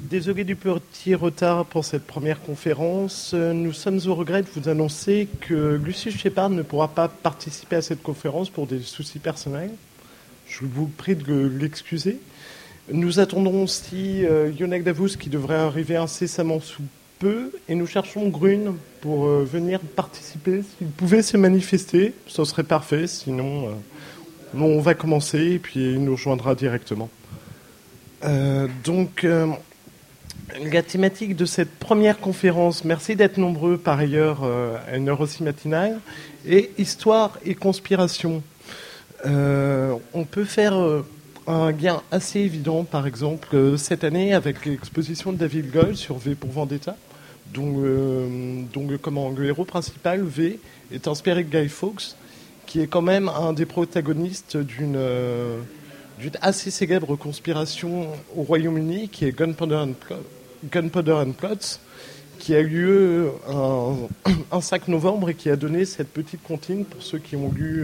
Désolé du petit retard pour cette première conférence. Nous sommes au regret de vous annoncer que Lucius Shepard ne pourra pas participer à cette conférence pour des soucis personnels. Je vous prie de l'excuser. Nous attendons aussi Yonek Davous qui devrait arriver incessamment sous peu et nous cherchons Grune pour venir participer. S'il pouvait se manifester, ce serait parfait. Sinon, on va commencer et puis il nous rejoindra directement. La thématique de cette première conférence, merci d'être nombreux par ailleurs à une heure aussi matinale, est histoire et conspiration. On peut faire un lien assez évident, par exemple, cette année avec l'exposition de David Gold sur V pour Vendetta, dont le héros principal, V, est inspiré de Guy Fawkes, qui est quand même un des protagonistes d'une assez célèbre conspiration au Royaume-Uni, qui est Gunpowder and Plots, qui a eu lieu un 5 novembre et qui a donné cette petite comptine pour ceux qui ont lu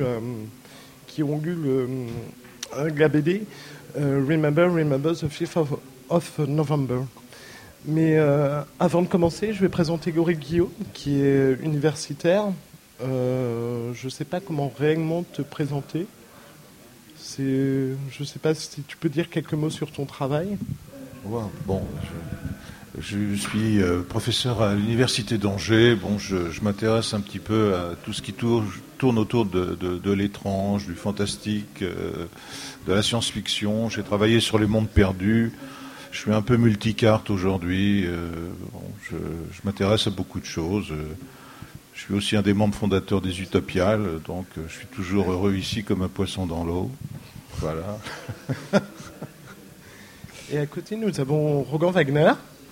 la BD Remember the 5th of November. Mais avant de commencer, je vais présenter Laurie Guillaume, qui est universitaire. Je ne sais pas comment réellement te présenter. Je ne sais pas si tu peux dire quelques mots sur ton travail. Ouais, bon, je suis professeur à l'université d'Angers. Bon, je m'intéresse un petit peu à tout ce qui tourne autour de l'étrange, du fantastique, de la science-fiction. J'ai travaillé sur les mondes perdus. Je suis un peu multicarte aujourd'hui. Je m'intéresse à beaucoup de choses. Je suis aussi un des membres fondateurs des Utopiales, donc je suis toujours heureux ici comme un poisson dans l'eau. Voilà. Et à côté, nous avons Rogan Wagner,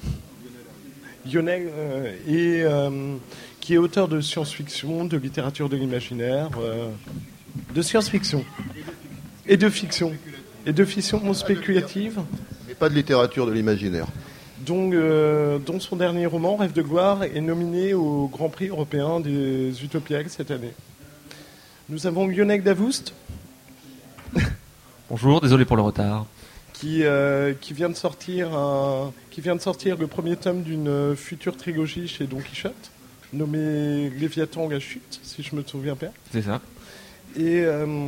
Lionel, qui est auteur de science-fiction, de littérature de l'imaginaire, de science-fiction et de fiction spéculative. Mais pas de littérature de l'imaginaire. Dont son dernier roman, Rêve de gloire, est nominé au Grand Prix européen des Utopiales cette année. Nous avons Yonek Davoust. Bonjour, désolé pour le retard. Qui vient de sortir le premier tome d'une future trilogie chez Don Quichotte, nommée Léviathan la chute, si je me souviens bien. C'est ça. Et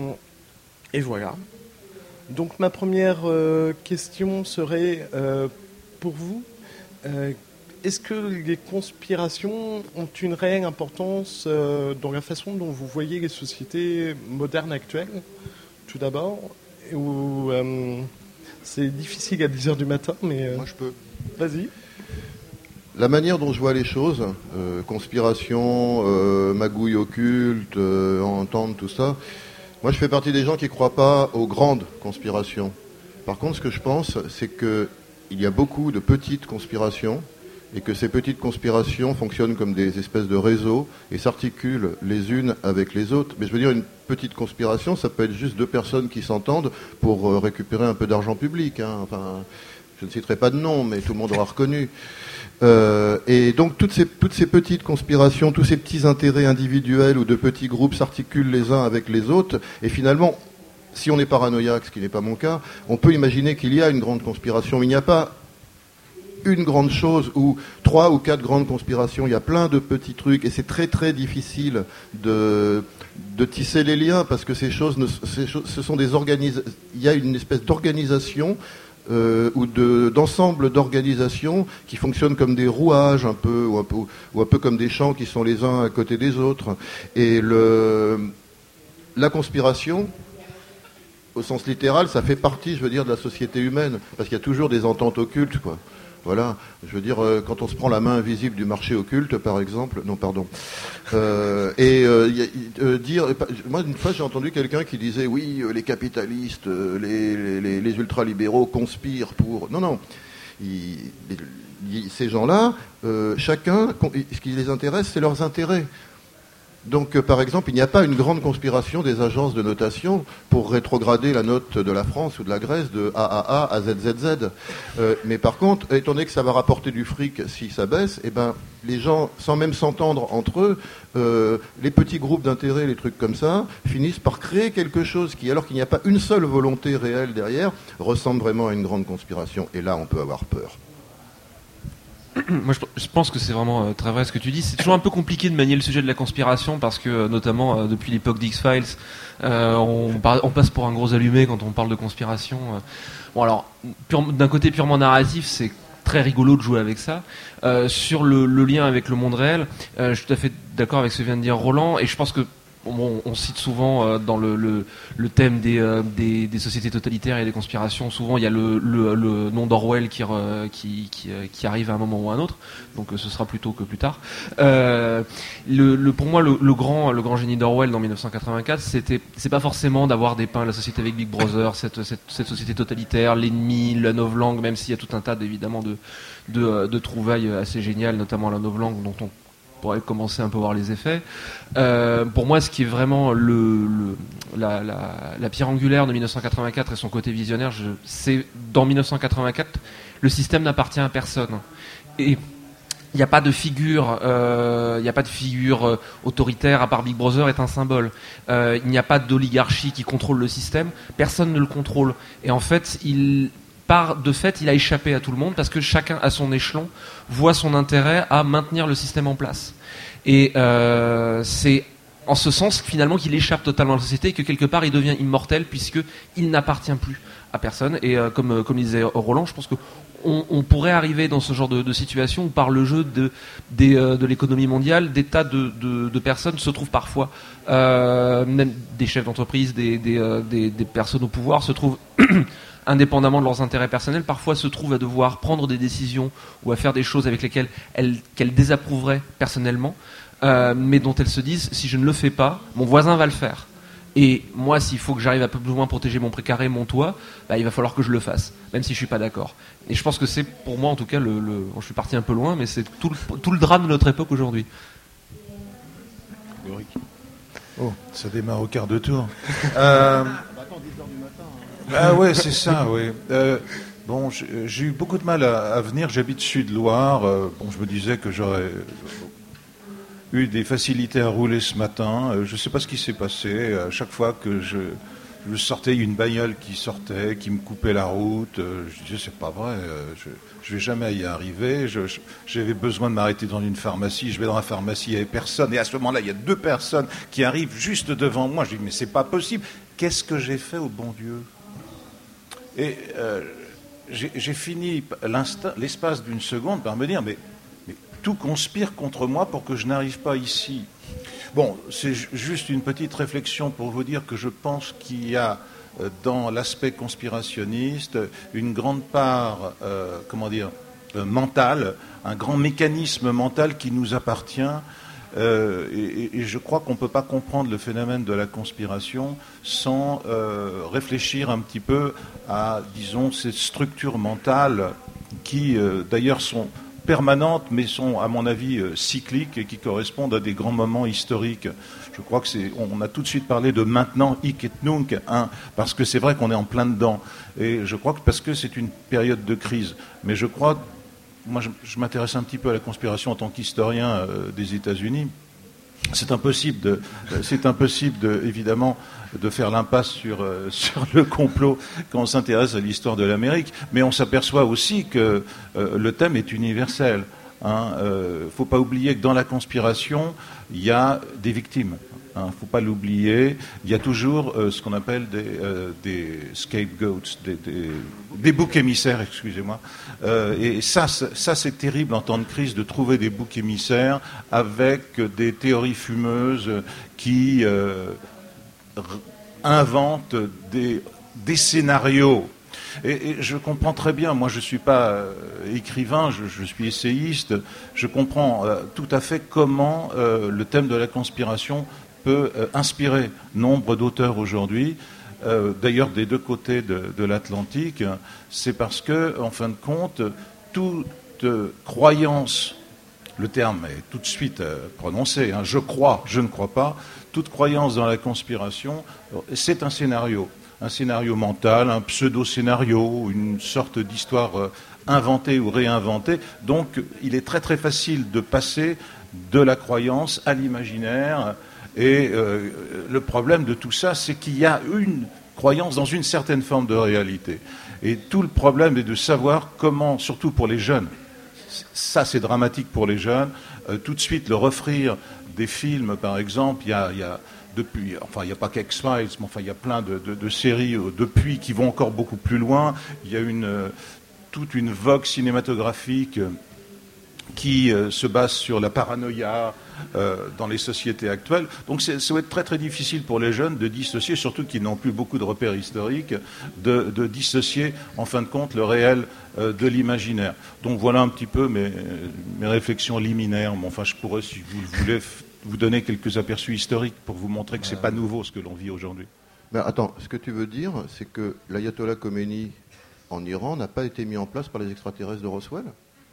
voilà. Donc ma première question serait pour vous, est-ce que les conspirations ont une réelle importance dans la façon dont vous voyez les sociétés modernes actuelles, tout d'abord, ou c'est difficile à 10h du matin, mais... Moi, je peux. Vas-y. La manière dont je vois les choses, conspiration, magouille occulte, entente, tout ça, moi, je fais partie des gens qui ne croient pas aux grandes conspirations. Par contre, ce que je pense, c'est qu'il y a beaucoup de petites conspirations et que ces petites conspirations fonctionnent comme des espèces de réseaux et s'articulent les unes avec les autres. Mais je veux dire, une petite conspiration, ça peut être juste deux personnes qui s'entendent pour récupérer un peu d'argent public. Hein. Enfin, je ne citerai pas de nom, mais tout le monde aura reconnu. Et donc toutes ces petites conspirations, tous ces petits intérêts individuels ou de petits groupes s'articulent les uns avec les autres. Et finalement, si on est paranoïaque, ce qui n'est pas mon cas, on peut imaginer qu'il y a une grande conspiration, mais il n'y a pas une grande chose ou 3 ou 4 grandes conspirations. Il y a plein de petits trucs et c'est très très difficile de tisser les liens parce que ces choses, ce sont des organisations. Il y a une espèce d'organisation ou d'ensemble d'organisations qui fonctionnent comme des rouages un peu ou un peu comme des champs qui sont les uns à côté des autres. Et la conspiration, au sens littéral, ça fait partie, je veux dire, de la société humaine parce qu'il y a toujours des ententes occultes, quoi. Voilà, je veux dire, quand on se prend la main invisible du marché occulte, par exemple, non, pardon. Moi, une fois, j'ai entendu quelqu'un qui disait, oui, les capitalistes, les ultralibéraux conspirent pour... Non, ces gens-là, chacun, ce qui les intéresse, c'est leurs intérêts. Donc, par exemple, il n'y a pas une grande conspiration des agences de notation pour rétrograder la note de la France ou de la Grèce de AAA à ZZZ. Mais par contre, étant donné que ça va rapporter du fric si ça baisse, eh ben, les gens, sans même s'entendre entre eux, les petits groupes d'intérêt, les trucs comme ça, finissent par créer quelque chose qui, alors qu'il n'y a pas une seule volonté réelle derrière, ressemble vraiment à une grande conspiration. Et là, on peut avoir peur. Moi, je pense que c'est vraiment très vrai ce que tu dis. C'est toujours un peu compliqué de manier le sujet de la conspiration parce que, notamment depuis l'époque d'X-Files, on passe pour un gros allumé quand on parle de conspiration. Bon, alors, d'un côté purement narratif, c'est très rigolo de jouer avec ça. Sur le lien avec le monde réel, je suis tout à fait d'accord avec ce que vient de dire Roland, et je pense que on cite souvent dans le thème des sociétés totalitaires et des conspirations, souvent il y a le nom d'Orwell qui arrive à un moment ou à un autre, donc ce sera plus tôt que plus tard. Pour moi le grand génie d'Orwell dans 1984, c'est pas forcément d'avoir dépeint la société avec Big Brother, cette société totalitaire, l'ennemi, la novlangue, même s'il y a tout un tas évidemment de trouvailles assez géniales, notamment la novlangue dont on pourrait commencer un peu à voir les effets. Pour moi, ce qui est vraiment la pierre angulaire de 1984 et son côté visionnaire, c'est dans 1984, le système n'appartient à personne. Et il n'y a pas de figure, autoritaire à part Big Brother est un symbole. Il n'y a pas d'oligarchie qui contrôle le système. Personne ne le contrôle. Et en fait, il a échappé à tout le monde parce que chacun à son échelon voit son intérêt à maintenir le système en place. Et c'est en ce sens finalement qu'il échappe totalement à la société et que quelque part il devient immortel puisqu'il n'appartient plus à personne. Et comme disait Roland, je pense que on pourrait arriver dans ce genre de situation où par le jeu de l'économie mondiale, des tas de personnes se trouvent parfois, même des chefs d'entreprise, des personnes au pouvoir se trouvent indépendamment de leurs intérêts personnels, parfois se trouvent à devoir prendre des décisions ou à faire des choses avec lesquelles qu'elles désapprouveraient personnellement, mais dont elles se disent, si je ne le fais pas, mon voisin va le faire. Et moi, s'il faut que j'arrive à peu plus ou moins protéger mon précaré, mon toit, il va falloir que je le fasse, même si je suis pas d'accord. Et je pense que c'est, pour moi en tout cas, je suis parti un peu loin, mais c'est tout le drame de notre époque aujourd'hui. Oh, ça démarre au quart de tour. Ah ouais, c'est ça, oui. Bon, j'ai eu beaucoup de mal à venir. J'habite Sud-Loire. Bon, je me disais que j'aurais eu des facilités à rouler ce matin. Je ne sais pas ce qui s'est passé. À chaque fois que je sortais, une bagnole qui sortait, qui me coupait la route. Je disais, c'est pas vrai. Je vais jamais y arriver. J'avais besoin de m'arrêter dans une pharmacie. Je vais dans la pharmacie, il n'y avait personne. Et à ce moment-là, il y a 2 personnes qui arrivent juste devant moi. Je dis, mais c'est pas possible. Qu'est-ce que j'ai fait au bon Dieu ? Et j'ai fini l'espace d'une seconde par me dire, mais tout conspire contre moi pour que je n'arrive pas ici. Bon, c'est juste une petite réflexion pour vous dire que je pense qu'il y a dans l'aspect conspirationniste une grande part, mentale, un grand mécanisme mental qui nous appartient. Et je crois qu'on ne peut pas comprendre le phénomène de la conspiration sans réfléchir un petit peu à, disons, ces structures mentales qui, d'ailleurs, sont permanentes, mais sont, à mon avis, cycliques et qui correspondent à des grands moments historiques. Je crois que on a tout de suite parlé de maintenant, hic et nunc, parce que c'est vrai qu'on est en plein dedans. Et je crois que parce que c'est une période de crise. Mais je crois... Moi, je m'intéresse un petit peu à la conspiration en tant qu'historien des États-Unis. C'est impossible, évidemment, de faire l'impasse sur le complot quand on s'intéresse à l'histoire de l'Amérique. Mais on s'aperçoit aussi que le thème est universel. Faut pas oublier que dans la conspiration, il y a des victimes. Faut pas l'oublier. Il y a toujours ce qu'on appelle des scapegoats, des boucs émissaires, excusez-moi. Et ça c'est terrible en temps de crise de trouver des boucs émissaires avec des théories fumeuses qui inventent des scénarios. Et je comprends très bien, moi je ne suis pas écrivain, je suis essayiste, je comprends tout à fait comment le thème de la conspiration peut inspirer nombre d'auteurs aujourd'hui, d'ailleurs des 2 côtés de l'Atlantique. C'est parce que, en fin de compte, toute croyance, le terme est tout de suite prononcé, je crois, je ne crois pas, toute croyance dans la conspiration, c'est un scénario mental, un pseudo-scénario, une sorte d'histoire inventée ou réinventée. Donc il est très très facile de passer de la croyance à l'imaginaire. Et le problème de tout ça, c'est qu'il y a une croyance dans une certaine forme de réalité. Et tout le problème est de savoir comment, surtout pour les jeunes, Ça, c'est dramatique pour les jeunes. Tout de suite, leur offrir des films, par exemple, il y a depuis, enfin, il n'y a pas qu'X-Files, mais enfin, il y a plein de séries depuis qui vont encore beaucoup plus loin. Il y a toute une vogue cinématographique qui se base sur la paranoïa dans les sociétés actuelles. Donc ça va être très très difficile pour les jeunes de dissocier, surtout qu'ils n'ont plus beaucoup de repères historiques, de dissocier en fin de compte le réel de l'imaginaire. Donc voilà un petit peu mes réflexions liminaires. Mais enfin, je pourrais, si vous le voulez, vous donner quelques aperçus historiques pour vous montrer que c'est pas nouveau ce que l'on vit aujourd'hui. Mais attends, ce que tu veux dire, c'est que l'ayatollah Khomeini en Iran n'a pas été mis en place par les extraterrestres de Roswell ?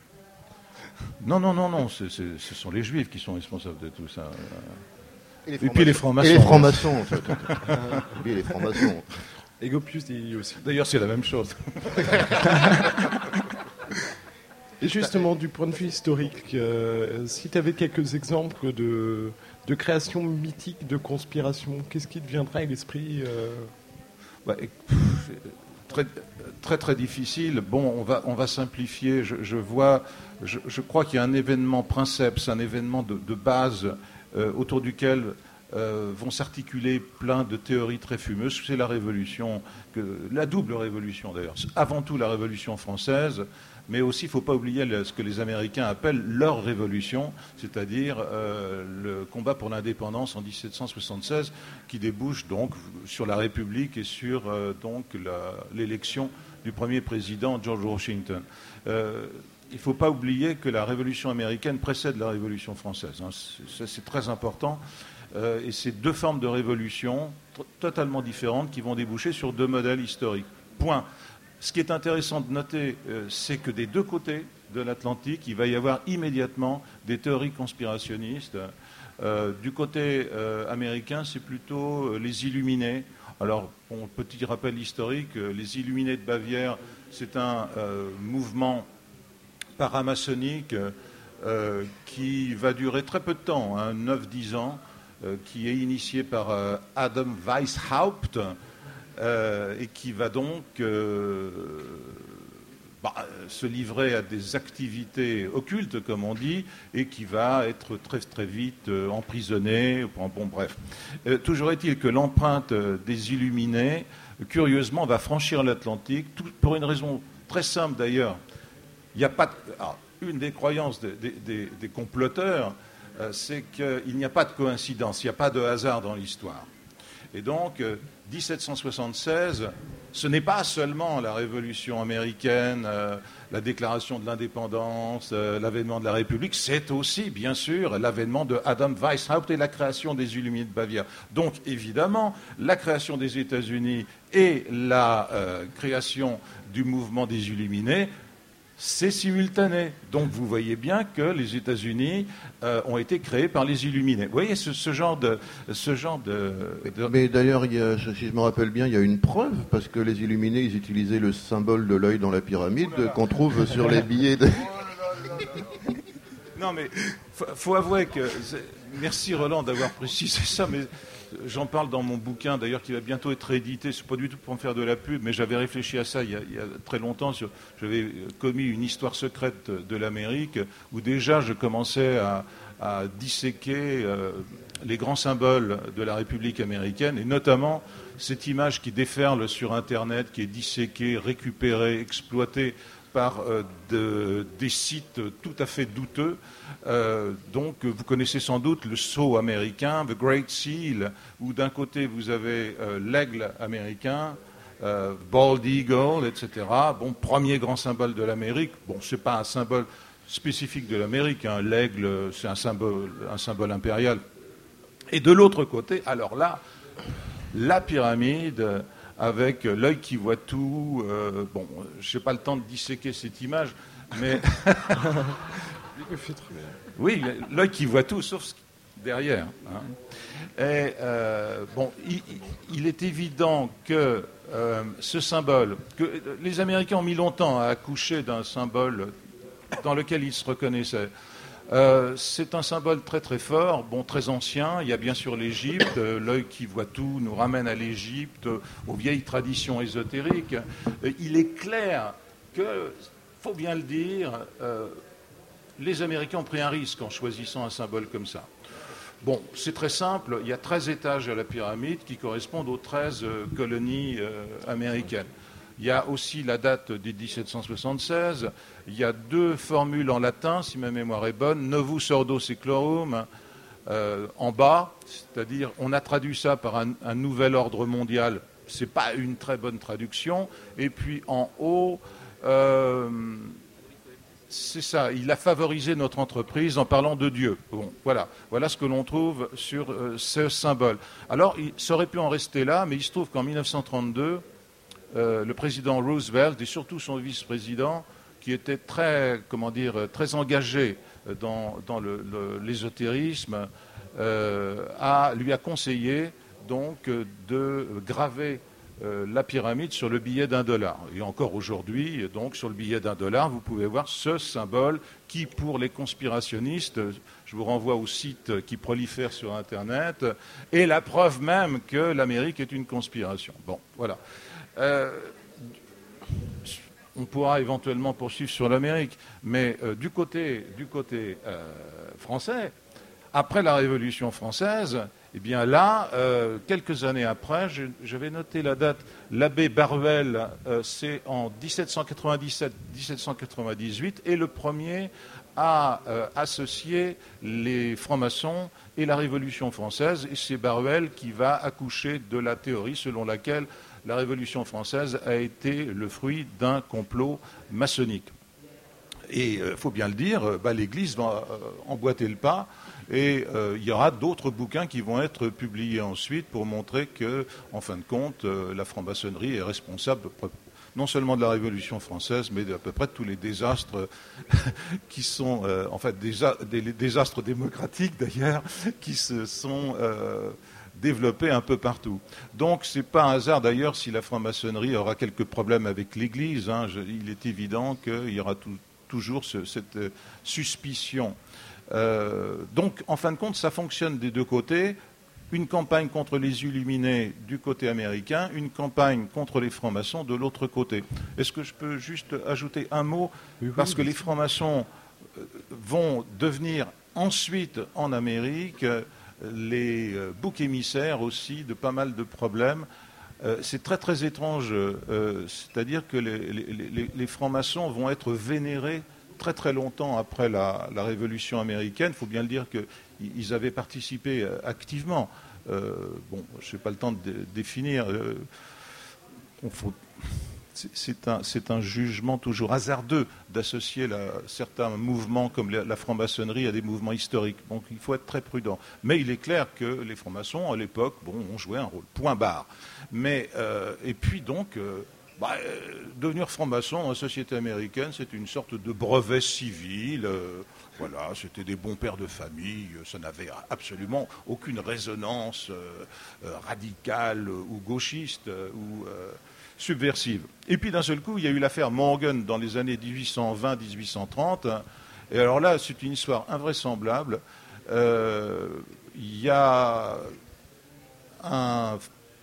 Non, ce sont les Juifs qui sont responsables de tout ça. Et puis les francs-maçons. Et les francs-maçons. Et les francs-maçons. Et Gopius dit aussi. D'ailleurs, c'est la même chose. Et justement, du point de vue historique, si tu avais quelques exemples de création mythique, de conspiration, qu'est-ce qui te viendrait à l'esprit Très, très très difficile. Bon, on va simplifier. Je crois qu'il y a un événement princeps, un événement de base autour duquel vont s'articuler plein de théories très fumeuses. C'est la révolution, la double révolution d'ailleurs. Avant tout la révolution française, mais aussi il ne faut pas oublier ce que les Américains appellent leur révolution, c'est-à-dire le combat pour l'indépendance en 1776, qui débouche donc sur la République et sur donc l'élection du premier président George Washington. Il ne faut pas oublier que la révolution américaine précède la révolution française. C'est très important. Et c'est deux formes de révolution totalement différentes qui vont déboucher sur deux modèles historiques. Point. Ce qui est intéressant de noter, c'est que des deux côtés de l'Atlantique, il va y avoir immédiatement des théories conspirationnistes. Du côté américain, c'est plutôt les Illuminés. Alors, bon, petit rappel historique, les Illuminés de Bavière, c'est un mouvement paramaçonnique qui va durer très peu de temps, 9-10 ans, qui est initié par Adam Weishaupt et qui va donc se livrer à des activités occultes, comme on dit, et qui va être très très vite emprisonné. Bon, bref. Toujours est-il que l'empreinte des Illuminés, curieusement, va franchir l'Atlantique, pour une raison très simple d'ailleurs. Il n'y a pas une des croyances des comploteurs, c'est qu'il n'y a pas de coïncidence, il n'y a pas de hasard dans l'histoire. Et donc, 1776, ce n'est pas seulement la Révolution américaine, la déclaration de l'indépendance, l'avènement de la République, c'est aussi, bien sûr, l'avènement de Adam Weishaupt et la création des Illuminés de Bavière. Donc, évidemment, la création des États-Unis et la création du mouvement des Illuminés, c'est simultané. Donc vous voyez bien que les États-Unis ont été créés par les Illuminés. Vous voyez ce genre de... Mais d'ailleurs, si je me rappelle bien, il y a une preuve, parce que les Illuminés, ils utilisaient le symbole de l'œil dans la pyramide qu'on trouve sur les billets de... Non mais, faut avouer que... Merci Roland d'avoir précisé ça, mais... J'en parle dans mon bouquin, d'ailleurs, qui va bientôt être réédité. C'est pas du tout pour me faire de la pub, mais j'avais réfléchi à ça il y a très longtemps. J'avais commis une histoire secrète de l'Amérique, où déjà je commençais à disséquer les grands symboles de la République américaine, et notamment cette image qui déferle sur Internet, qui est disséquée, récupérée, exploitée par des sites tout à fait douteux. Donc, vous connaissez sans doute le sceau américain, The Great Seal, où d'un côté vous avez l'aigle américain, Bald Eagle, etc. Bon, premier grand symbole de l'Amérique. Bon, c'est pas un symbole spécifique de l'Amérique, hein. L'aigle, c'est un symbole impérial. Et de l'autre côté, alors là, la pyramide, avec l'œil qui voit tout. Bon, je n'ai pas le temps de disséquer cette image, mais... Oui, l'œil qui voit tout, sauf derrière. Hein. Et bon, il est évident que ce symbole, que les Américains ont mis longtemps à accoucher d'un symbole dans lequel ils se reconnaissaient. C'est un symbole très très fort, bon, très ancien. Il y a bien sûr l'Égypte, l'œil qui voit tout nous ramène à l'Égypte, aux vieilles traditions ésotériques. Il est clair que, faut bien le dire, les Américains ont pris un risque en choisissant un symbole comme ça. Bon, c'est très simple, il y a 13 étages à la pyramide qui correspondent aux 13 colonies américaines. Il y a aussi la date de 1776, il y a 2 formules en latin, si ma mémoire est bonne, Novus Ordo Seclorum, en bas, c'est-à-dire on a traduit ça par un nouvel ordre mondial, c'est pas une très bonne traduction, et puis en haut, c'est ça, il a favorisé notre entreprise en parlant de Dieu. Bon, voilà ce que l'on trouve sur ce symbole. Alors, ça aurait pu en rester là, mais il se trouve qu'en 1932, le président Roosevelt et surtout son vice-président, qui était très engagé dans l'ésotérisme, lui a conseillé donc de graver la pyramide sur le billet d'$1. Et encore aujourd'hui, donc sur le billet d'$1, vous pouvez voir ce symbole qui, pour les conspirationnistes, je vous renvoie au site qui prolifère sur Internet, est la preuve même que l'Amérique est une conspiration. Bon, voilà. On pourra éventuellement poursuivre sur l'Amérique, mais du côté français, après la Révolution française, eh bien là, quelques années après, j'avais noté la date, l'abbé Baruel, c'est en 1797-1798, et le premier à associer les francs-maçons et la Révolution française, et c'est Baruel qui va accoucher de la théorie selon laquelle la Révolution française a été le fruit d'un complot maçonnique. Et il faut bien le dire, l'Église va emboîter le pas, et il y aura d'autres bouquins qui vont être publiés ensuite pour montrer que, en fin de compte, la franc-maçonnerie est responsable non seulement de la Révolution française, mais d'à peu près de tous les désastres qui sont, des désastres démocratiques d'ailleurs, qui se sont développés un peu partout. Donc c'est pas un hasard d'ailleurs si la franc-maçonnerie aura quelques problèmes avec l'Église. Il est évident qu'il y aura toujours cette suspicion. Donc, en fin de compte, ça fonctionne des deux côtés. Une campagne contre les illuminés du côté américain, une campagne contre les francs-maçons de l'autre côté. Est-ce que je peux juste ajouter un mot ? Parce que les francs-maçons vont devenir ensuite, en Amérique, les boucs émissaires aussi de pas mal de problèmes. C'est très très étrange, c'est-à-dire que les francs-maçons vont être vénérés très très longtemps après la Révolution américaine. Il faut bien le dire qu'ils avaient participé activement. Je n'ai pas le temps de définir. C'est un jugement toujours hasardeux d'associer certains mouvements comme la franc-maçonnerie à des mouvements historiques. Donc il faut être très prudent. Mais il est clair que les francs-maçons, à l'époque, ont joué un rôle. Point barre. Mais, et puis donc... devenir franc-maçon en société américaine, c'est une sorte de brevet civil. C'était des bons pères de famille. Ça n'avait absolument aucune résonance radicale ou gauchiste ou subversive. Et puis d'un seul coup, il y a eu l'affaire Morgan dans les années 1820-1830. Et alors là, c'est une histoire invraisemblable. Il y a un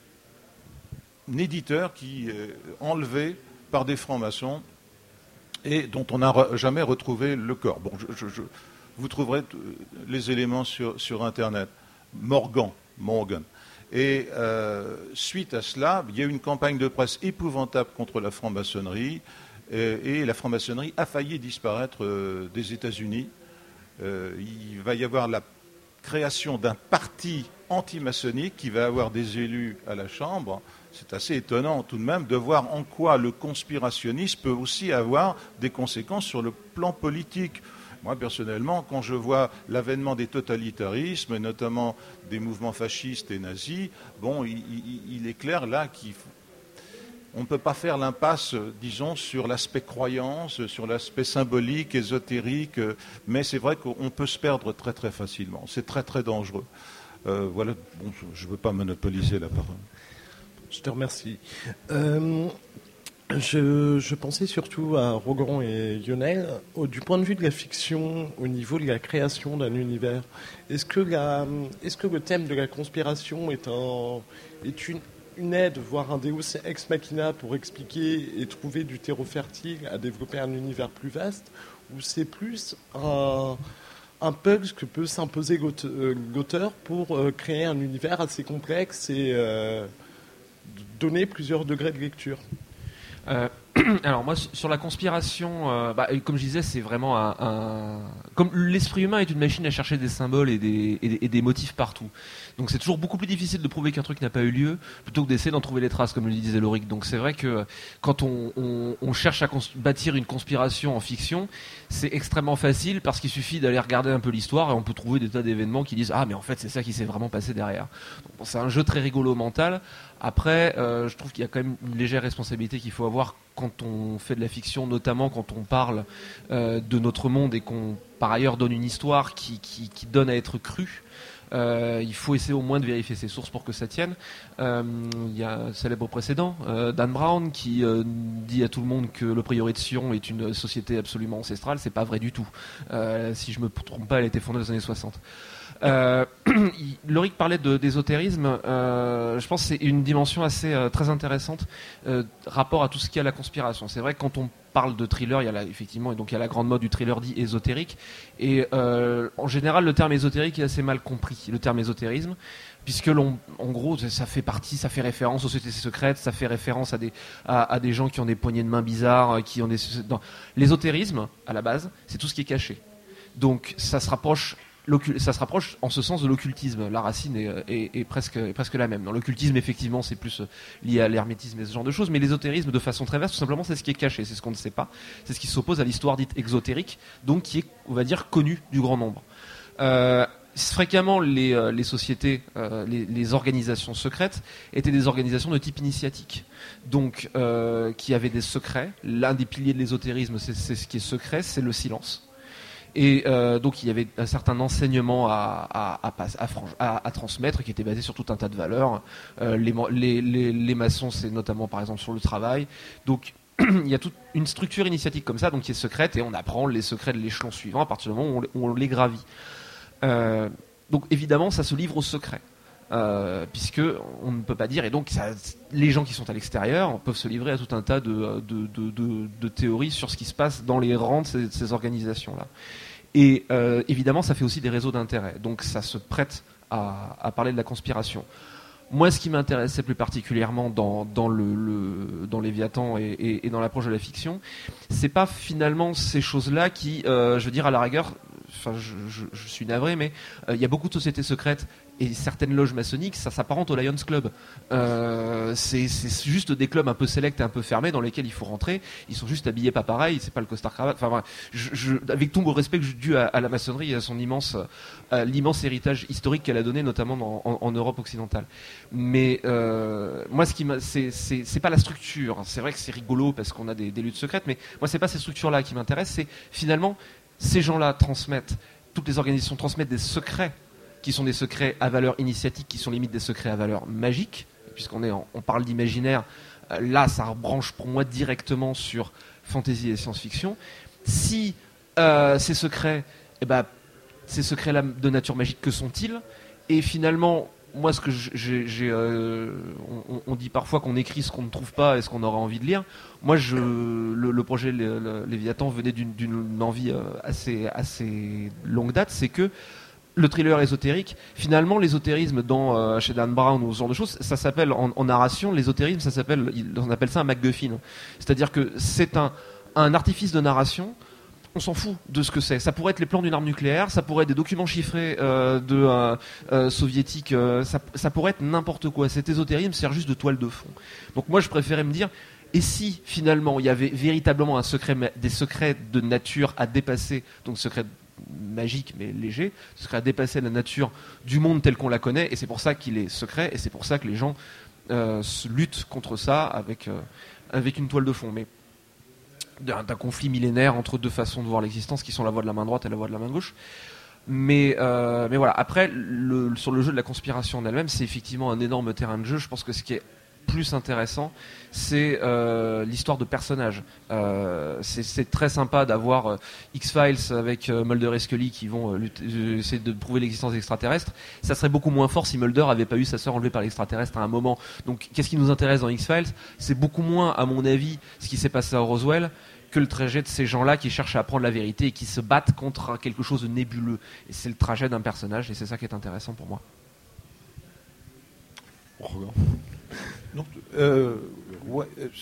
éditeur qui est enlevé par des francs-maçons et dont on n'a jamais retrouvé le corps. Bon, vous trouverez les éléments sur Internet. Morgan. Et suite à cela, il y a eu une campagne de presse épouvantable contre la franc-maçonnerie et la franc-maçonnerie a failli disparaître des États-Unis. Il va y avoir la création d'un parti anti-maçonnique qui va avoir des élus à la Chambre. C'est assez étonnant tout de même de voir en quoi le conspirationnisme peut aussi avoir des conséquences sur le plan politique. Moi, personnellement, quand je vois l'avènement des totalitarismes, et notamment des mouvements fascistes et nazis, il est clair là qu'on ne peut pas faire l'impasse, disons, sur l'aspect croyance, sur l'aspect symbolique, ésotérique, mais c'est vrai qu'on peut se perdre très très facilement. C'est très très dangereux. Je ne veux pas monopoliser la parole. Je te remercie. Je pensais surtout à Rogan et Lionel, du point de vue de la fiction, au niveau de la création d'un univers. Est-ce que le thème de la conspiration est une aide, voire un Deus ex machina pour expliquer et trouver du terreau fertile à développer un univers plus vaste, ou c'est plus un pug que peut s'imposer l'auteur pour créer un univers assez complexe et donner plusieurs degrés de lecture. Alors moi sur la conspiration, comme je disais, c'est vraiment comme l'esprit humain est une machine à chercher des symboles et des motifs partout. Donc c'est toujours beaucoup plus difficile de prouver qu'un truc n'a pas eu lieu plutôt que d'essayer d'en trouver les traces, comme le disait Loric. Donc c'est vrai que quand on cherche à bâtir une conspiration en fiction, c'est extrêmement facile parce qu'il suffit d'aller regarder un peu l'histoire et on peut trouver des tas d'événements qui disent ah mais en fait c'est ça qui s'est vraiment passé derrière. Donc, bon, c'est un jeu très rigolo mental. Après, je trouve qu'il y a quand même une légère responsabilité qu'il faut avoir quand on fait de la fiction, notamment quand on parle de notre monde et qu'on par ailleurs donne une histoire qui donne à être crue. Il faut essayer au moins de vérifier ses sources pour que ça tienne. Il y a un célèbre précédent, Dan Brown, qui dit à tout le monde que le prieuré de Sion est une société absolument ancestrale. C'est pas vrai du tout. Si je me trompe pas, elle a été fondée dans les années 60. Loric parlait d'ésotérisme. Je pense que c'est une dimension assez très intéressante rapport à tout ce qui est à la conspiration. C'est vrai que quand on parle de thriller, effectivement, et donc il y a la grande mode du thriller dit ésotérique. Et en général, le terme ésotérique est assez mal compris. Le terme ésotérisme, puisque en gros, ça fait référence aux sociétés secrètes, ça fait référence à des gens qui ont des poignées de main bizarres, qui ont l'ésotérisme à la base, c'est tout ce qui est caché. Donc ça se rapproche en ce sens de l'occultisme. La racine est presque la même. Dans l'occultisme, effectivement, c'est plus lié à l'hermétisme et ce genre de choses, mais l'ésotérisme, de façon très vaste, tout simplement, c'est ce qui est caché, c'est ce qu'on ne sait pas, c'est ce qui s'oppose à l'histoire dite exotérique, donc qui est, on va dire, connue du grand nombre. Fréquemment, les sociétés, les organisations secrètes étaient des organisations de type initiatique, donc qui avaient des secrets. L'un des piliers de l'ésotérisme, c'est ce qui est secret, c'est le silence. Et donc il y avait un certain enseignement à transmettre qui était basé sur tout un tas de valeurs. Les maçons, c'est notamment par exemple sur le travail. Donc il y a toute une structure initiatique comme ça, donc qui est secrète, et on apprend les secrets de l'échelon suivant à partir du moment où on les gravit. Donc évidemment, ça se livre au secret. Puisque on ne peut pas dire, et donc les gens qui sont à l'extérieur peuvent se livrer à tout un tas de théories sur ce qui se passe dans les rangs de ces organisations-là. Et évidemment, ça fait aussi des réseaux d'intérêt, donc ça se prête à parler de la conspiration. Moi, ce qui m'intéressait plus particulièrement dans Léviathan et dans l'approche de la fiction, c'est pas finalement ces choses-là qui, je veux dire, à la rigueur, enfin, je suis navré, mais il y a beaucoup de sociétés secrètes et certaines loges maçonniques, ça s'apparente au Lions Club. C'est juste des clubs un peu sélects et un peu fermés dans lesquels il faut rentrer. Ils sont juste habillés pas pareil, c'est pas le costard cravate. Enfin, voilà, avec tout le respect que je dû à la maçonnerie et à son l'immense héritage historique qu'elle a donné, notamment en Europe occidentale. Mais moi, c'est pas la structure. C'est vrai que c'est rigolo parce qu'on a des luttes secrètes, mais moi, c'est pas ces structures-là qui m'intéressent. C'est finalement ces gens-là transmettent, toutes les organisations transmettent des secrets qui sont des secrets à valeur initiatique, qui sont limite des secrets à valeur magique, puisqu'on parle d'imaginaire. Là, ça branche pour moi directement sur fantasy et science-fiction. Si ces secrets, ces secrets-là de nature magique, que sont-ils ? Et finalement, moi, ce que on dit parfois qu'on écrit ce qu'on ne trouve pas et ce qu'on aura envie de lire. Moi, le projet Léviathan venait d'une envie assez longue date, c'est que le thriller ésotérique, finalement, l'ésotérisme chez Dan Brown ou ce genre de choses, ça s'appelle en narration, l'ésotérisme, on appelle ça un MacGuffin. C'est-à-dire que c'est un artifice de narration. On s'en fout de ce que c'est. Ça pourrait être les plans d'une arme nucléaire, ça pourrait être des documents chiffrés soviétiques, ça pourrait être n'importe quoi. Cet ésotérisme sert juste de toile de fond. Donc moi, je préférais me dire, et si finalement il y avait véritablement des secrets de nature à dépasser, donc secrets magique mais léger, ce serait à dépasser la nature du monde tel qu'on la connaît, et c'est pour ça qu'il est secret, et c'est pour ça que les gens luttent contre ça avec une toile de fond, mais d'un conflit millénaire entre deux façons de voir l'existence qui sont la voie de la main droite et la voie de la main gauche. Mais voilà, après sur le jeu de la conspiration en elle-même, c'est effectivement un énorme terrain de jeu. Je pense que ce qui est plus intéressant, c'est l'histoire de personnages. C'est très sympa d'avoir X-Files avec Mulder et Scully qui vont essayer de prouver l'existence extraterrestre. Ça serait beaucoup moins fort si Mulder avait pas eu sa sœur enlevée par l'extraterrestre à un moment. Donc qu'est-ce qui nous intéresse dans X-Files? C'est beaucoup moins, à mon avis, ce qui s'est passé à Roswell que le trajet de ces gens-là qui cherchent à apprendre la vérité et qui se battent contre quelque chose de nébuleux. Et c'est le trajet d'un personnage, et c'est ça qui est intéressant pour moi. Donc, ouais,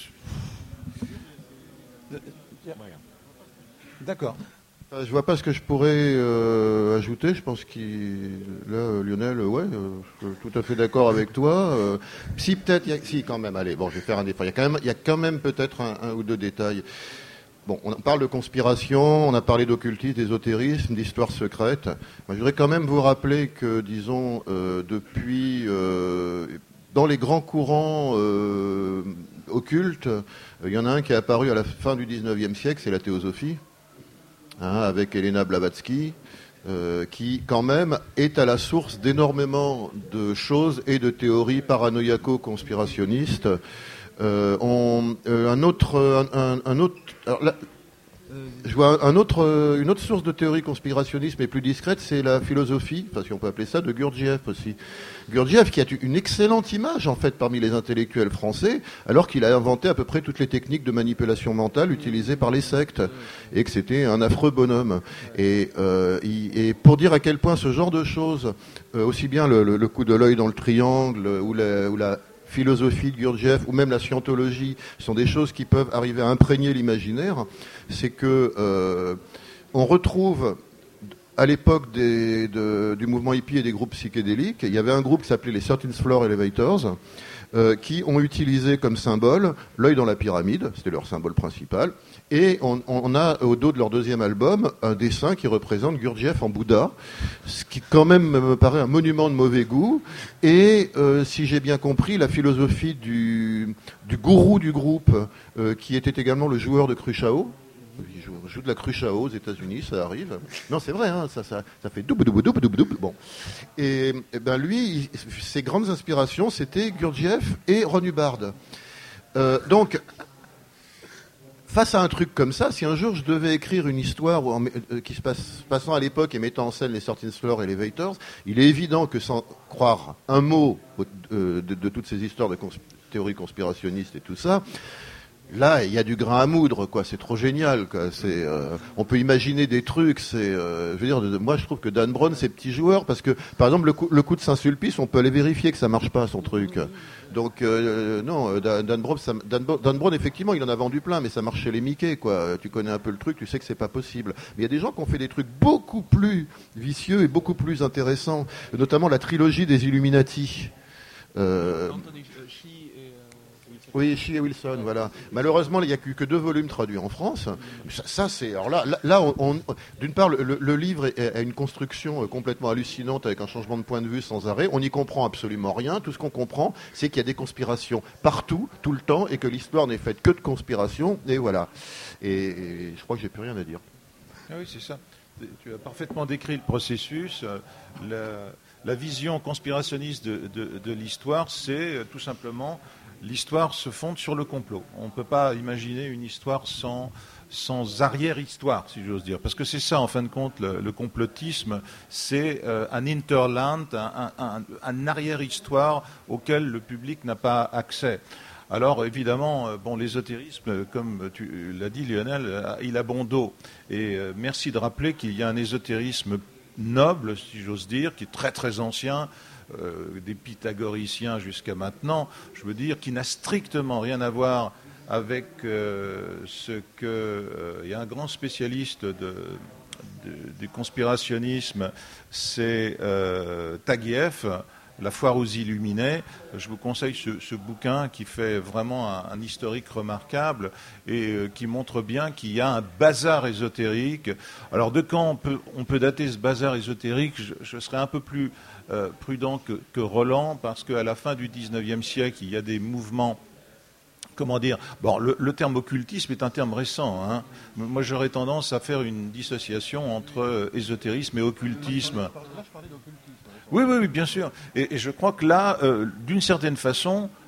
d'accord. Je vois pas ce que je pourrais ajouter. Je pense là, Lionel, je suis tout à fait d'accord avec toi. Si peut-être, si quand même. Allez, bon, je vais faire un effort. Il y a quand même peut-être un ou deux détails. Bon, on parle de conspiration, on a parlé d'occultisme, d'ésotérisme, d'histoire secrète. Moi, je voudrais quand même vous rappeler que, disons, depuis, dans les grands courants occultes, il y en a un qui est apparu à la fin du 19e siècle, c'est la théosophie, avec Elena Blavatsky, qui, quand même, est à la source d'énormément de choses et de théories paranoïaco-conspirationnistes. Une autre source de théorie conspirationniste mais plus discrète, c'est la philosophie, si on peut appeler ça, de Gurdjieff aussi. Gurdjieff qui a une excellente image en fait parmi les intellectuels français, alors qu'il a inventé à peu près toutes les techniques de manipulation mentale utilisées par les sectes, et que c'était un affreux bonhomme. Et pour dire à quel point ce genre de choses, aussi bien le coup de l'œil dans le triangle ou la philosophie de Gurdjieff ou même la scientologie sont des choses qui peuvent arriver à imprégner l'imaginaire, c'est que on retrouve à l'époque du mouvement hippie et des groupes psychédéliques, il y avait un groupe qui s'appelait les 13th Floor Elevators qui ont utilisé comme symbole l'œil dans la pyramide, c'était leur symbole principal, et on a au dos de leur deuxième album un dessin qui représente Gurdjieff en Bouddha, ce qui quand même me paraît un monument de mauvais goût, et si j'ai bien compris, la philosophie du gourou du groupe, qui était également le joueur de Cruchao, il joue de la Cruchao aux États-Unis, ça arrive. Non, c'est vrai, ça fait double. Bon. Et ben lui, ses grandes inspirations, c'était Gurdjieff et Ron Hubbard. Donc, face à un truc comme ça, si un jour je devais écrire une histoire qui se passant à l'époque et mettant en scène les 13th Floor Elevators, il est évident que sans croire un mot de toutes ces histoires de théories conspirationnistes et tout ça, là, il y a du grain à moudre, quoi. C'est trop génial, quoi. On peut imaginer des trucs. Moi, je trouve que Dan Brown, c'est petit joueur, parce que, par exemple, le coup de Saint-Sulpice, on peut aller vérifier que ça marche pas, son truc. Donc, non, Dan Brown, effectivement, il en a vendu plein, mais ça marche chez les Mickey, quoi. Tu connais un peu le truc, tu sais que c'est pas possible. Mais il y a des gens qui ont fait des trucs beaucoup plus vicieux et beaucoup plus intéressants, notamment la trilogie des Illuminati. Oui, Shea et Wilson, voilà. Malheureusement, il n'y a que 2 volumes traduits en France. Ça c'est. Alors là, d'une part, le livre a une construction complètement hallucinante avec un changement de point de vue sans arrêt. On n'y comprend absolument rien. Tout ce qu'on comprend, c'est qu'il y a des conspirations partout, tout le temps, et que l'histoire n'est faite que de conspirations. Et voilà. Et je crois que j'ai plus rien à dire. Ah oui, c'est ça. Tu as parfaitement décrit le processus. La vision conspirationniste de l'histoire, c'est tout simplement. L'histoire se fonde sur le complot. On ne peut pas imaginer une histoire sans arrière-histoire, si j'ose dire. Parce que c'est ça, en fin de compte, le complotisme, c'est un hinterland, un arrière-histoire auquel le public n'a pas accès. Alors, évidemment, l'ésotérisme, comme tu l'as dit, Lionel, il a bon dos. Et merci de rappeler qu'il y a un ésotérisme noble, si j'ose dire, qui est très très ancien, des pythagoriciens jusqu'à maintenant, je veux dire, qui n'a strictement rien à voir avec ce que... Il y a un grand spécialiste du conspirationnisme, c'est Taguieff, La foire aux illuminés. Je vous conseille ce bouquin qui fait vraiment un historique remarquable et qui montre bien qu'il y a un bazar ésotérique. Alors de quand on peut dater ce bazar ésotérique, je serais un peu plus prudent que Roland, parce qu'à la fin du 19e siècle, il y a des mouvements, comment dire, le terme occultisme est un terme récent, hein. Moi j'aurais tendance à faire une dissociation entre ésotérisme et occultisme. Là je parlais d'occultisme. Oui, bien sûr. Et je crois que là, d'une certaine façon,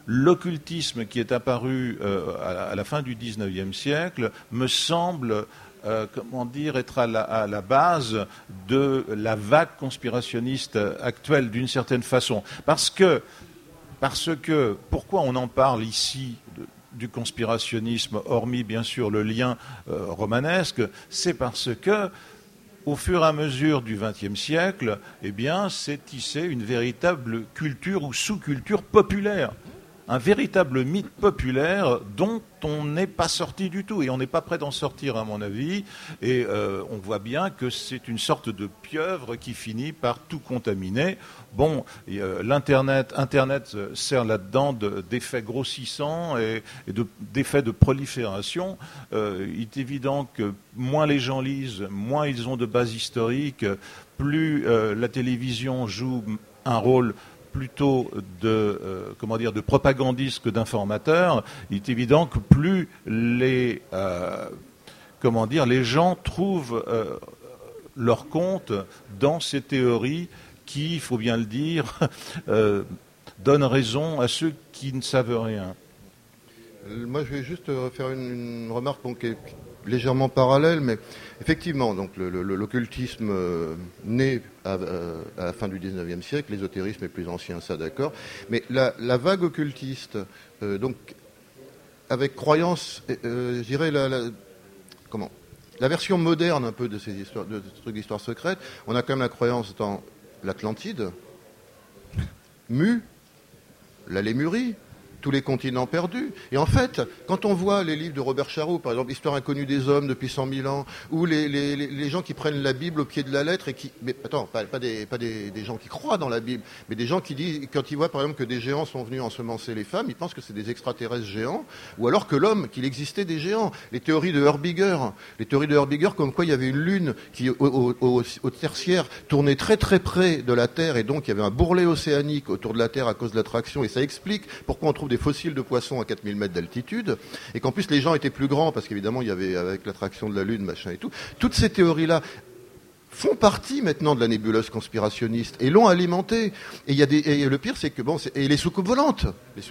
l'occultisme qui est apparu à la fin du XIXe siècle me semble être à la base de la vague conspirationniste actuelle d'une certaine façon. Parce que, pourquoi on en parle ici du conspirationnisme, hormis bien sûr le lien romanesque, c'est parce que au fur et à mesure du XXe siècle, eh bien, s'est tissée une véritable culture ou sous-culture populaire. Un véritable mythe populaire dont on n'est pas sorti du tout. Et on n'est pas prêt d'en sortir, à mon avis. Et on voit bien que c'est une sorte de pieuvre qui finit par tout contaminer. Bon, Internet sert là-dedans d'effets grossissants et d'effets de prolifération. Il est évident que moins les gens lisent, moins ils ont de base historique, plus la télévision joue un rôle plutôt de propagandiste que d'informateur. Il est évident que plus les gens trouvent leur compte dans ces théories qui, il faut bien le dire, donnent raison à ceux qui ne savent rien. Moi, je vais juste faire une remarque qui est légèrement parallèle, mais effectivement, donc l'occultisme naît à la fin du XIXe siècle, l'ésotérisme est plus ancien, ça d'accord, mais la vague occultiste, donc avec croyance, je dirais la version moderne un peu de ces histoires, de ce truc d'histoire secrète, on a quand même la croyance dans l'Atlantide, Mu, la Lémurie, tous les continents perdus. Et en fait, quand on voit les livres de Robert Charroux, par exemple, Histoire inconnue des hommes depuis 100 000 ans, ou les gens qui prennent la Bible au pied de la lettre et qui... Mais attends, pas des gens qui croient dans la Bible, mais des gens qui disent, quand ils voient par exemple que des géants sont venus ensemencer les femmes, ils pensent que c'est des extraterrestres géants, ou alors que l'homme, qu'il existait des géants. Les théories de Heurbiger, comme quoi il y avait une lune qui, au tertiaire, tournait très très près de la Terre, et donc il y avait un bourrelet océanique autour de la Terre à cause de l'attraction, et ça explique pourquoi on trouve des fossiles de poissons à 4000 mètres d'altitude, et qu'en plus les gens étaient plus grands, parce qu'évidemment il y avait, avec l'attraction de la Lune, machin et tout. Toutes ces théories-là font partie maintenant de la nébuleuse conspirationniste et l'ont alimentée. Et le pire, c'est que et les soucoupes volantes,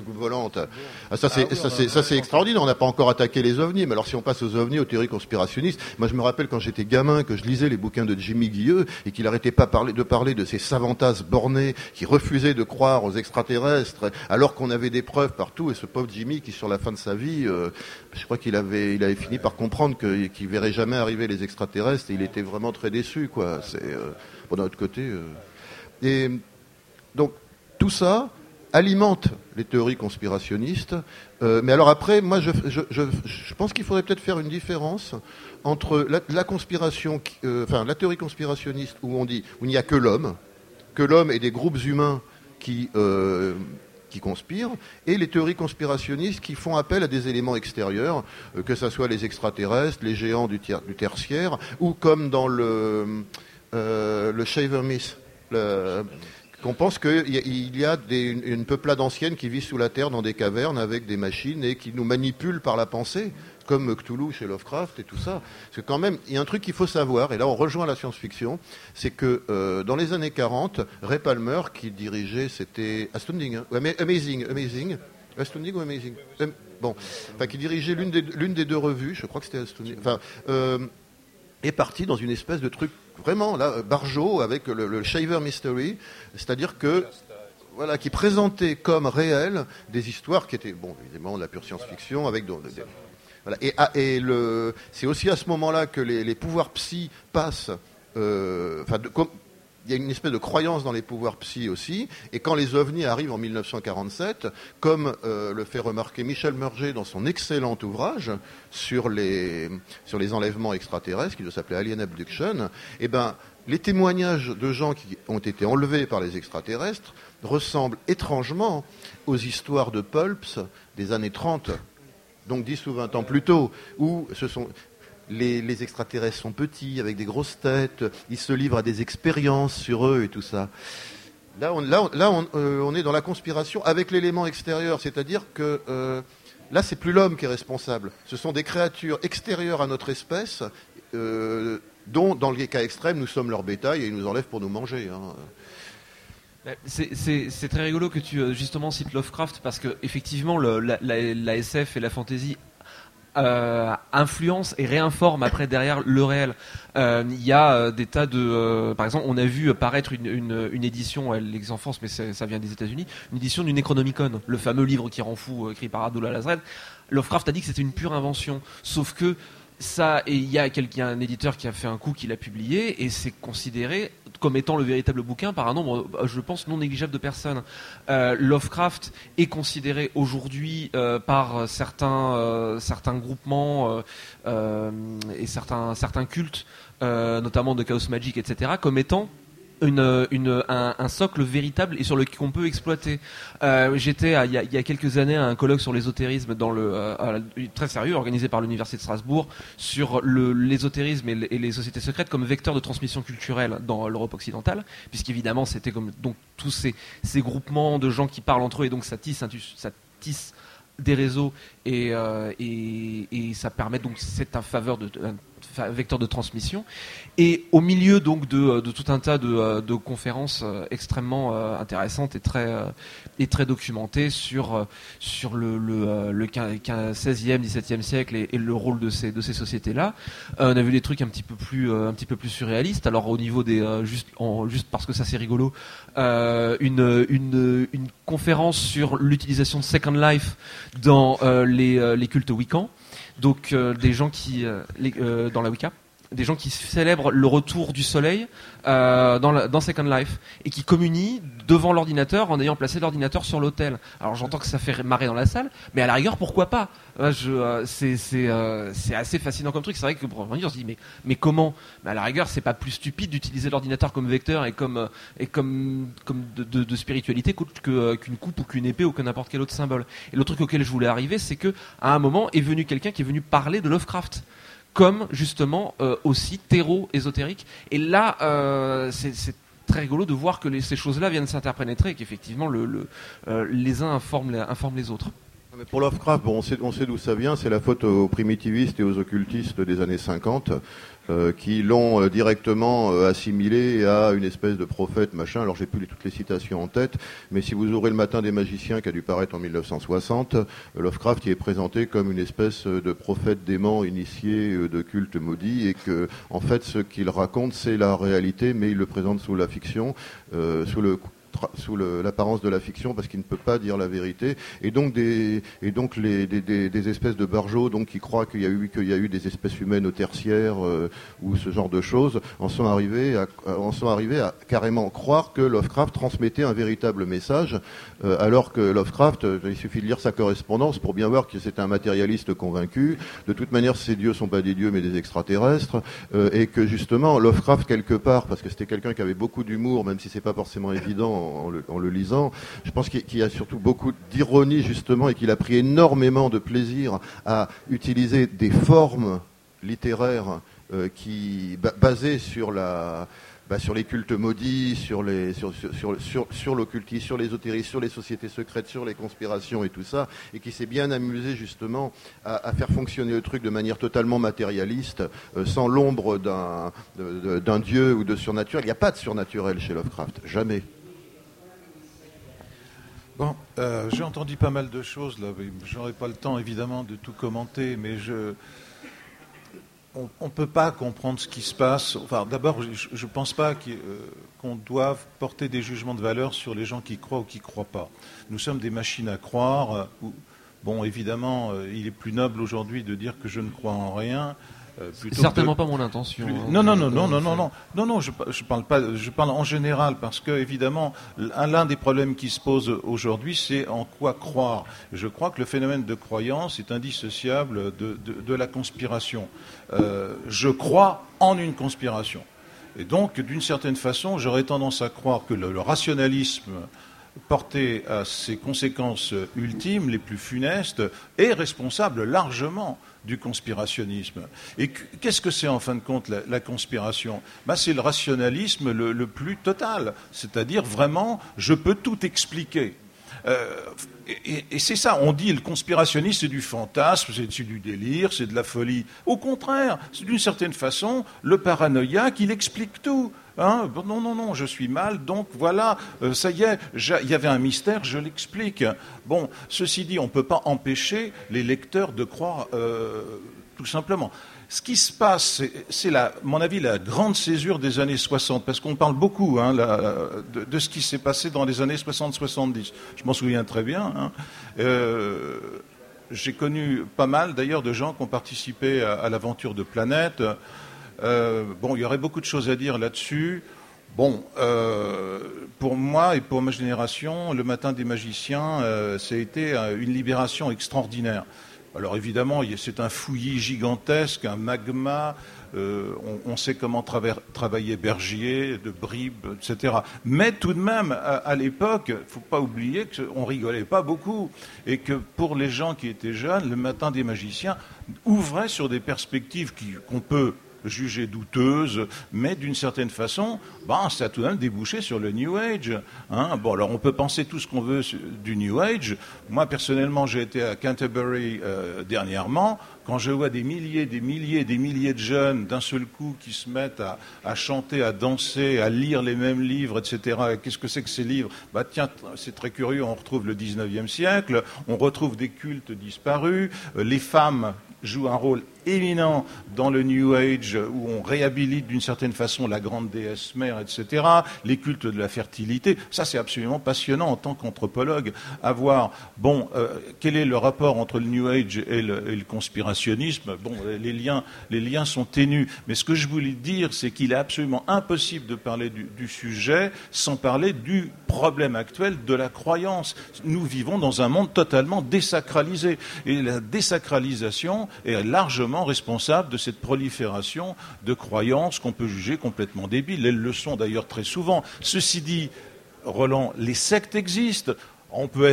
ça c'est extraordinaire. On n'a pas encore attaqué les ovnis, mais alors si on passe aux ovnis, aux théories conspirationnistes, moi je me rappelle quand j'étais gamin que je lisais les bouquins de Jimmy Guilleux et qu'il n'arrêtait pas de parler de ces savantasses bornées qui refusaient de croire aux extraterrestres, alors qu'on avait des preuves partout. Et ce pauvre Jimmy qui, sur la fin de sa vie, je crois qu'il avait fini par comprendre qu'il verrait jamais arriver les extraterrestres, et il était vraiment très déçu, quoi. C'est d'un autre côté. Et donc tout ça alimente les théories conspirationnistes. Mais alors après, moi, je pense qu'il faudrait peut-être faire une différence entre la conspiration, la théorie conspirationniste où on dit où il n'y a que l'homme et des groupes humains qui conspirent, et les théories conspirationnistes qui font appel à des éléments extérieurs, que ce soit les extraterrestres, les géants du tertiaire, ou comme dans le Shaver Myth, qu'on pense qu'il y a une peuplade ancienne qui vit sous la terre dans des cavernes avec des machines et qui nous manipule par la pensée, comme Cthulhu chez Lovecraft et tout ça. Parce que quand même, il y a un truc qu'il faut savoir, et là on rejoint la science-fiction, c'est que dans les années 40, Ray Palmer, qui dirigeait, c'était Astounding, Amazing, Astounding ou Amazing, qui dirigeait l'une des deux revues, je crois que c'était Astounding, est parti dans une espèce de truc vraiment là Barjot avec le Shaver Mystery, c'est-à-dire que voilà, qui présentait comme réel des histoires qui étaient évidemment de la pure science-fiction avec voilà, c'est aussi à ce moment-là que les pouvoirs psy passent il y a une espèce de croyance dans les pouvoirs psy aussi, et quand les ovnis arrivent en 1947, comme le fait remarquer Michel Murger dans son excellent ouvrage sur les enlèvements extraterrestres, qui doit s'appeler Alien Abduction, les témoignages de gens qui ont été enlevés par les extraterrestres ressemblent étrangement aux histoires de pulps des années 30, donc 10 ou 20 ans plus tôt, où les extraterrestres sont petits, avec des grosses têtes, ils se livrent à des expériences sur eux et tout ça. Là, on est dans la conspiration avec l'élément extérieur, c'est-à-dire que là, c'est plus l'homme qui est responsable. Ce sont des créatures extérieures à notre espèce, dont, dans les cas extrêmes, nous sommes leur bétail et ils nous enlèvent pour nous manger. C'est très rigolo que tu justement cites Lovecraft parce que effectivement la SF et la fantasy influence et réinforme après derrière le réel. Il y a des tas de... par exemple, on a vu paraître une édition, les enfants, mais ça vient des États-Unis, une édition du Necronomicon, le fameux livre qui rend fou, écrit par Abdullah Lazred. Lovecraft a dit que c'était une pure invention, sauf que ça, et il y a un éditeur qui a fait un coup, qui l'a publié, et c'est considéré comme étant le véritable bouquin par un nombre, je pense, non négligeable de personnes. Lovecraft est considéré aujourd'hui par certains groupements et certains cultes, notamment de Chaos Magic, etc., comme étant un socle véritable et sur lequel on peut exploiter. J'étais il y a quelques années à un colloque sur l'ésotérisme très sérieux organisé par l'université de Strasbourg sur l'ésotérisme et les sociétés secrètes comme vecteur de transmission culturelle dans l'Europe occidentale, puisqu'évidemment c'était comme donc tous ces groupements de gens qui parlent entre eux et donc ça tisse des réseaux et ça permet donc c'est un vecteur de transmission et au milieu donc de tout un tas de conférences extrêmement intéressantes et très documentées sur le 16e 17e siècle et le rôle de ces sociétés là. On a vu des trucs un petit peu plus surréalistes. Alors au niveau des juste parce que ça c'est rigolo, une conférence sur l'utilisation de Second Life dans les cultes Wiccans, donc des gens qui dans la Wicca, des gens qui célèbrent le retour du soleil dans Second Life et qui communient devant l'ordinateur en ayant placé l'ordinateur sur l'autel. Alors j'entends que ça fait marrer dans la salle, mais à la rigueur pourquoi pas. C'est assez fascinant comme truc. C'est vrai que pour revenir on se dit mais comment, à la rigueur c'est pas plus stupide d'utiliser l'ordinateur comme vecteur et comme de spiritualité qu'une coupe ou qu'une épée ou que n'importe quel autre symbole. Et le truc auquel je voulais arriver, c'est que à un moment est venu quelqu'un qui est venu parler de Lovecraft comme justement aussi terreau ésotérique. Et là, c'est très rigolo de voir que ces choses-là viennent s'interpénétrer et qu'effectivement les uns informent les autres. Mais pour Lovecraft, bon, on sait d'où ça vient, c'est la faute aux primitivistes et aux occultistes des années 50 qui l'ont directement assimilé à une espèce de prophète, machin. Alors j'ai plus toutes les citations en tête, mais si vous ouvrez Le Matin des magiciens qui a dû paraître en 1960, Lovecraft y est présenté comme une espèce de prophète dément initié de culte maudit et que, en fait, ce qu'il raconte, c'est la réalité, mais il le présente sous la fiction, sous l'apparence de la fiction parce qu'il ne peut pas dire la vérité et donc des espèces de barjots donc qui croient qu'il y a eu des espèces humaines au tertiaire ou ce genre de choses en sont arrivés à carrément croire que Lovecraft transmettait un véritable message alors que Lovecraft, il suffit de lire sa correspondance pour bien voir que c'est un matérialiste convaincu. De toute manière, ces dieux sont pas des dieux mais des extraterrestres et que justement Lovecraft quelque part, parce que c'était quelqu'un qui avait beaucoup d'humour, même si c'est pas forcément évident en le lisant, je pense qu'il y a surtout beaucoup d'ironie justement et qu'il a pris énormément de plaisir à utiliser des formes littéraires basées sur les cultes maudits, sur l'occultisme, sur l'ésotérisme, sur les sociétés secrètes, sur les conspirations et tout ça, et qui s'est bien amusé justement à faire fonctionner le truc de manière totalement matérialiste, sans l'ombre d'un dieu ou de surnaturel. Il n'y a pas de surnaturel chez Lovecraft, jamais. Bon, j'ai entendu pas mal de choses là. J'aurai pas le temps évidemment de tout commenter, mais on peut pas comprendre ce qui se passe. Enfin, d'abord, je pense pas qu'on doive porter des jugements de valeur sur les gens qui croient ou qui croient pas. Nous sommes des machines à croire. Bon, évidemment, il est plus noble aujourd'hui de dire que je ne crois en rien. C'est certainement pas mon intention. Non, je parle pas. Je parle en général parce que évidemment l'un des problèmes qui se pose aujourd'hui, c'est en quoi croire. Je crois que le phénomène de croyance est indissociable de la conspiration. Je crois en une conspiration, et donc d'une certaine façon, j'aurais tendance à croire que le rationalisme porté à ses conséquences ultimes, les plus funestes, est responsable largement du conspirationnisme. Et qu'est-ce que c'est en fin de compte la conspiration ? C'est le rationalisme le plus total, c'est-à-dire vraiment, je peux tout expliquer. Et c'est ça, on dit le conspirationnisme c'est du fantasme, c'est du délire, c'est de la folie. Au contraire, c'est d'une certaine façon le paranoïaque, il explique tout. Hein, non, je suis mal, donc voilà, ça y est, il y avait un mystère, je l'explique. Bon, ceci dit, on ne peut pas empêcher les lecteurs de croire tout simplement. Ce qui se passe, c'est à mon avis, la grande césure des années 60, parce qu'on parle beaucoup de ce qui s'est passé dans les années 60-70. Je m'en souviens très bien. Hein. J'ai connu pas mal, d'ailleurs, de gens qui ont participé à l'aventure de Planète. Bon, il y aurait beaucoup de choses à dire là-dessus. Bon, pour moi et pour ma génération, le Matin des magiciens, ça a été une libération extraordinaire. Alors évidemment, c'est un fouillis gigantesque, un magma, on sait comment travailler Bergier, de Bribe, etc. Mais tout de même, à l'époque, il ne faut pas oublier qu'on rigolait pas beaucoup, et que pour les gens qui étaient jeunes, le Matin des magiciens ouvrait sur des perspectives qu'on peut jugées douteuses, mais d'une certaine façon, ça a tout de même débouché sur le New Age. Hein. Bon, alors on peut penser tout ce qu'on veut du New Age. Moi, personnellement, j'ai été à Canterbury dernièrement. Quand je vois des milliers de jeunes d'un seul coup qui se mettent à chanter, à danser, à lire les mêmes livres, etc. Qu'est-ce que c'est que ces livres ? Tiens, c'est très curieux, on retrouve le 19e siècle, on retrouve des cultes disparus, les femmes jouent un rôle éminent dans le New Age, où on réhabilite d'une certaine façon la grande déesse mère, etc., les cultes de la fertilité. Ça, c'est absolument passionnant en tant qu'anthropologue, à voir, quel est le rapport entre le New Age et le conspirationnisme. Bon, les liens sont ténus. Mais ce que je voulais dire, c'est qu'il est absolument impossible de parler du sujet sans parler du problème actuel de la croyance. Nous vivons dans un monde totalement désacralisé. Et la désacralisation est largement responsable de cette prolifération de croyances qu'on peut juger complètement débiles. Elles le sont d'ailleurs très souvent. Ceci dit, Roland, les sectes existent. On peut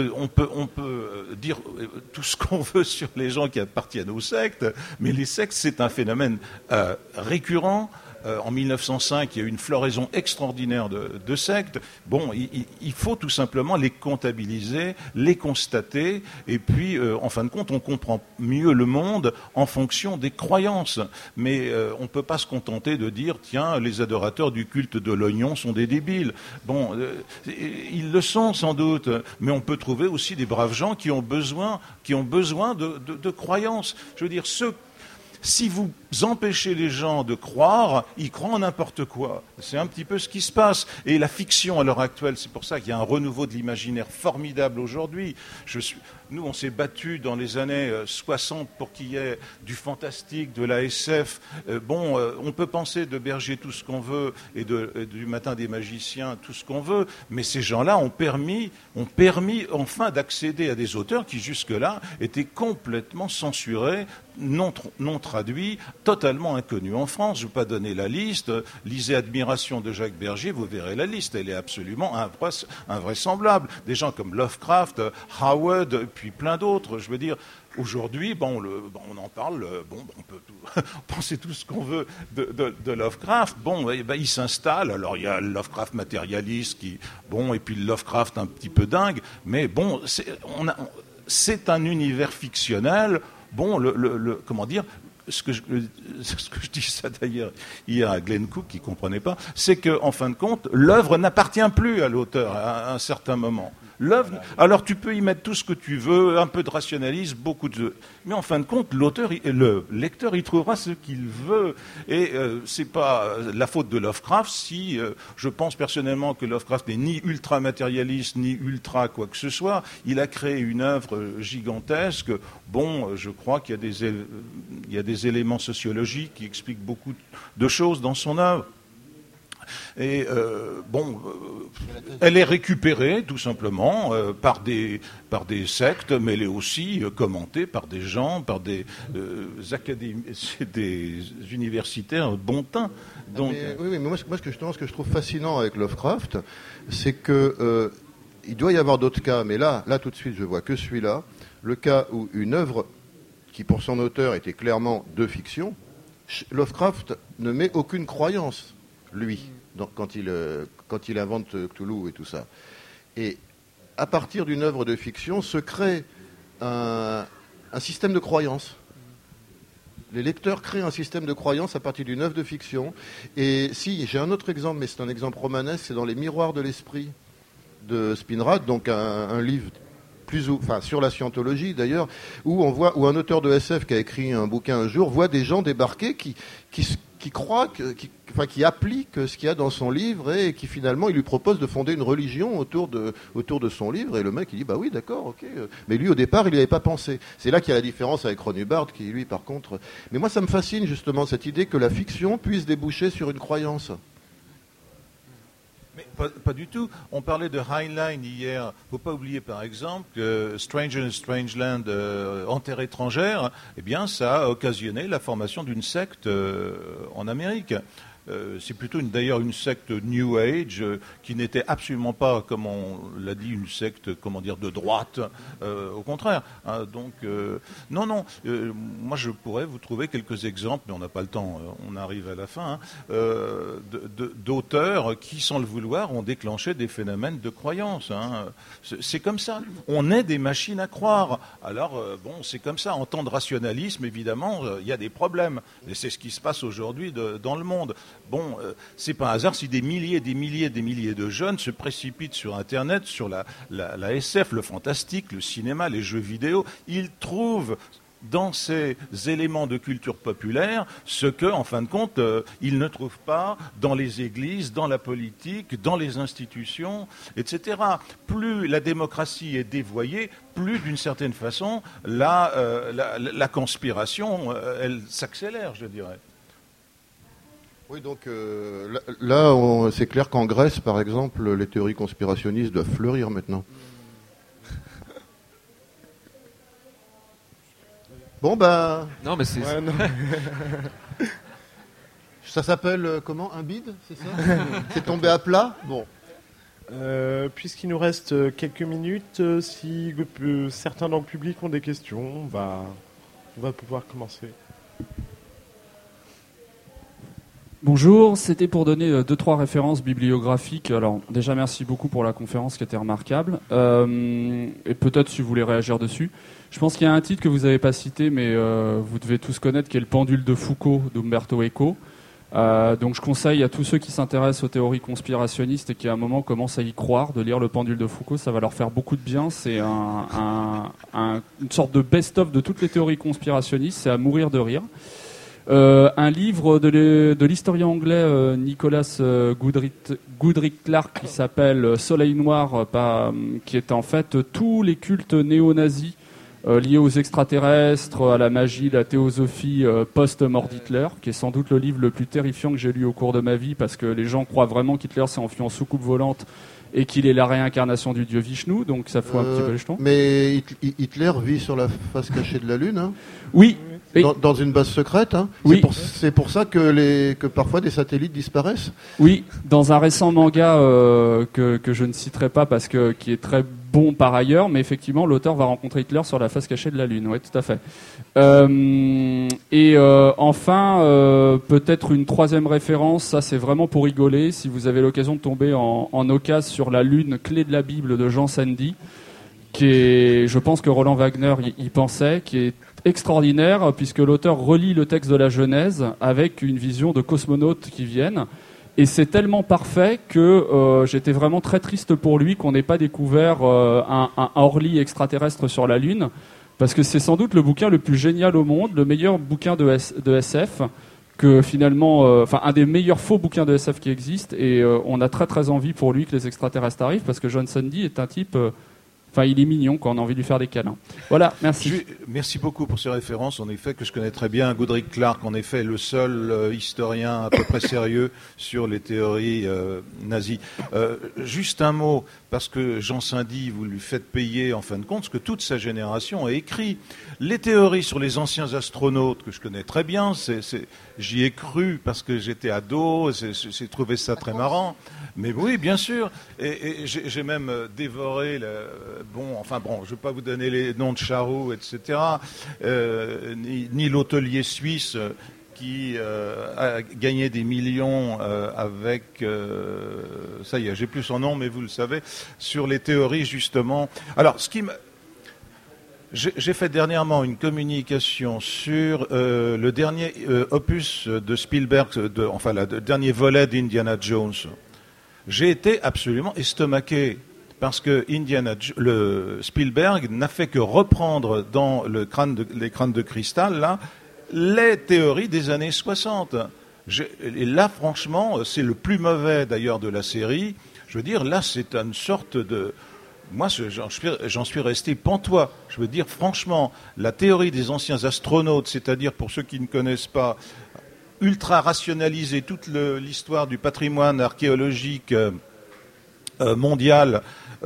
dire tout ce qu'on veut sur les gens qui appartiennent aux sectes, mais les sectes, c'est un phénomène récurrent. En 1905, il y a eu une floraison extraordinaire de sectes. Bon, il faut tout simplement les comptabiliser, les constater, et puis, en fin de compte, on comprend mieux le monde en fonction des croyances. Mais on ne peut pas se contenter de dire, tiens, les adorateurs du culte de l'oignon sont des débiles. Bon, ils le sont sans doute, mais on peut trouver aussi des braves gens qui ont besoin de croyances. Je veux dire, si vous empêchez les gens de croire, ils croient en n'importe quoi. C'est un petit peu ce qui se passe. Et la fiction, à l'heure actuelle, c'est pour ça qu'il y a un renouveau de l'imaginaire formidable aujourd'hui. Nous, on s'est battus dans les années 60 pour qu'il y ait du fantastique, de la SF. On peut penser de Bergier tout ce qu'on veut et du Matin des magiciens tout ce qu'on veut, mais ces gens-là ont permis enfin d'accéder à des auteurs qui jusque-là étaient complètement censurés, non traduits, totalement inconnus en France. Je ne vais pas donner la liste. Lisez Admiration de Jacques Bergier, vous verrez la liste. Elle est absolument invraisemblable. Des gens comme Lovecraft, Howard, puis plein d'autres. Je veux dire, aujourd'hui, on en parle, on peut penser tout ce qu'on veut de Lovecraft. Il s'installe. Alors, il y a le Lovecraft matérialiste et puis le Lovecraft un petit peu dingue. Mais c'est un univers fictionnel. Comment dire, ce que je dis ça d'ailleurs hier à Glenn Cook, qui ne comprenait pas, c'est qu'en fin de compte, l'œuvre n'appartient plus à l'auteur à un certain moment. Alors tu peux y mettre tout ce que tu veux, un peu de rationalisme, mais en fin de compte, le lecteur, il trouvera ce qu'il veut. Et c'est pas la faute de Lovecraft si je pense personnellement que Lovecraft n'est ni ultra matérialiste ni ultra quoi que ce soit. Il a créé une œuvre gigantesque. Je crois qu'il y a des éléments sociologiques qui expliquent beaucoup de choses dans son œuvre. Et elle est récupérée tout simplement par des sectes, mais elle est aussi commentée par des gens, par des universitaires bon teint. Donc, mais moi, ce que je trouve fascinant avec Lovecraft, c'est que il doit y avoir d'autres cas, mais là tout de suite je vois que celui-là, le cas où une œuvre qui pour son auteur était clairement de fiction, Lovecraft ne met aucune croyance, lui, quand il invente Cthulhu et tout ça. Et à partir d'une œuvre de fiction se crée un système de croyance. Les lecteurs créent un système de croyance à partir d'une œuvre de fiction. Et si, j'ai un autre exemple, mais c'est un exemple romanesque, c'est dans Les Miroirs de l'Esprit de Spinrad, donc un livre sur la scientologie d'ailleurs, où un auteur de SF qui a écrit un bouquin un jour voit des gens débarquer qui croient, qui appliquent ce qu'il y a dans son livre et qui finalement il lui propose de fonder une religion autour de son livre, et le mec il dit bah oui d'accord ok, mais lui au départ il n'y avait pas pensé. C'est là qu'il y a la différence avec Ron Hubbard qui lui par contre, mais moi ça me fascine justement cette idée que la fiction puisse déboucher sur une croyance. Mais pas du tout. On parlait de Heinlein hier. Il ne faut pas oublier, par exemple, que Stranger in Strangeland, en terre étrangère, eh bien, ça a occasionné la formation d'une secte en Amérique. C'est plutôt d'ailleurs une secte New Age qui n'était absolument pas, comme on l'a dit, une secte, comment dire, de droite. Au contraire. Hein, donc, non. Moi, je pourrais vous trouver quelques exemples, mais on n'a pas le temps. On arrive à la fin. D'auteurs qui, sans le vouloir, ont déclenché des phénomènes de croyance. Hein. C'est comme ça. On est des machines à croire. Alors, c'est comme ça. En temps de rationalisme, évidemment, il y a des problèmes. Et c'est ce qui se passe aujourd'hui dans le monde. C'est pas un hasard si des milliers de jeunes se précipitent sur Internet, sur la SF, le fantastique, le cinéma, les jeux vidéo. Ils trouvent dans ces éléments de culture populaire ce que, en fin de compte, ils ne trouvent pas dans les églises, dans la politique, dans les institutions, etc. Plus la démocratie est dévoyée, plus, d'une certaine façon, la conspiration, elle s'accélère, je dirais. Oui, donc là, c'est clair qu'en Grèce, par exemple, les théories conspirationnistes doivent fleurir maintenant. Bon, non, mais c'est... Ouais, non. Ça s'appelle comment? Un bide, c'est ça? C'est tombé à plat? Bon. Puisqu'il nous reste quelques minutes, si certains dans le public ont des questions, on va pouvoir commencer. Bonjour, c'était pour donner 2-3 références bibliographiques. Alors déjà merci beaucoup pour la conférence qui était remarquable. Et peut-être si vous voulez réagir dessus. Je pense qu'il y a un titre que vous n'avez pas cité, mais vous devez tous connaître, qui est Le pendule de Foucault d'Umberto Eco. Donc je conseille à tous ceux qui s'intéressent aux théories conspirationnistes et qui à un moment commencent à y croire, de lire Le pendule de Foucault, ça va leur faire beaucoup de bien. C'est une sorte de best-of de toutes les théories conspirationnistes, c'est à mourir de rire. Un livre de l'historien anglais Nicholas Goodrick Clark qui s'appelle Soleil Noir, qui est en fait tous les cultes néo-nazis liés aux extraterrestres, à la magie, la théosophie post-mort d'Hitler, qui est sans doute le livre le plus terrifiant que j'ai lu au cours de ma vie, parce que les gens croient vraiment qu'Hitler s'est enfui en soucoupe volante et qu'il est la réincarnation du dieu Vishnu, donc ça fout un petit peu les jetons. Mais Hitler vit sur la face cachée de la Lune, hein? Oui. Dans une base secrète, hein. Oui. C'est pour ça que parfois des satellites disparaissent. Oui, dans un récent manga que je ne citerai pas parce que qui est très bon par ailleurs, mais effectivement l'auteur va rencontrer Hitler sur la face cachée de la Lune. Oui, tout à fait. Enfin, peut-être une troisième référence, ça c'est vraiment pour rigoler. Si vous avez l'occasion de tomber en occasion sur La Lune, clé de la Bible de Jean Sandy, qui est, je pense que Roland Wagner y pensait, qui est extraordinaire puisque l'auteur relie le texte de la Genèse avec une vision de cosmonautes qui viennent, et c'est tellement parfait que j'étais vraiment très triste pour lui qu'on n'ait pas découvert un Orly extraterrestre sur la Lune, parce que c'est sans doute le bouquin le plus génial au monde, le meilleur bouquin de SF, que finalement, un des meilleurs faux bouquins de SF qui existent, et on a très très envie pour lui que les extraterrestres arrivent, parce que John Sandy est un type... il est mignon, on a envie de lui faire des câlins. Voilà, merci. Merci beaucoup pour ces références, en effet, que je connais très bien. Goodrick Clark, en effet, le seul historien à peu près sérieux sur les théories nazies. Juste un mot, parce que Jean Sandy, vous lui faites payer, en fin de compte, ce que toute sa génération a écrit. Les théories sur les anciens astronautes, que je connais très bien, j'y ai cru parce que j'étais ado, j'ai trouvé ça très marrant. Mais oui, bien sûr. Et j'ai même dévoré... je ne vais pas vous donner les noms de Charroux, etc., ni l'hôtelier suisse qui a gagné des millions avec... ça y est, j'ai plus son nom, mais vous le savez, sur les théories, justement. Alors, J'ai fait dernièrement une communication sur le dernier opus de Spielberg, le dernier volet d'Indiana Jones. J'ai été absolument estomaqué parce que Spielberg n'a fait que reprendre dans les crânes de cristal là les théories des années 60. Et là, franchement, c'est le plus mauvais d'ailleurs de la série. Je veux dire, là, c'est une sorte de... Moi, j'en suis resté pantois. Je veux dire, franchement, la théorie des anciens astronautes, c'est-à-dire, pour ceux qui ne connaissent pas, ultra rationaliser toute l'histoire du patrimoine archéologique mondial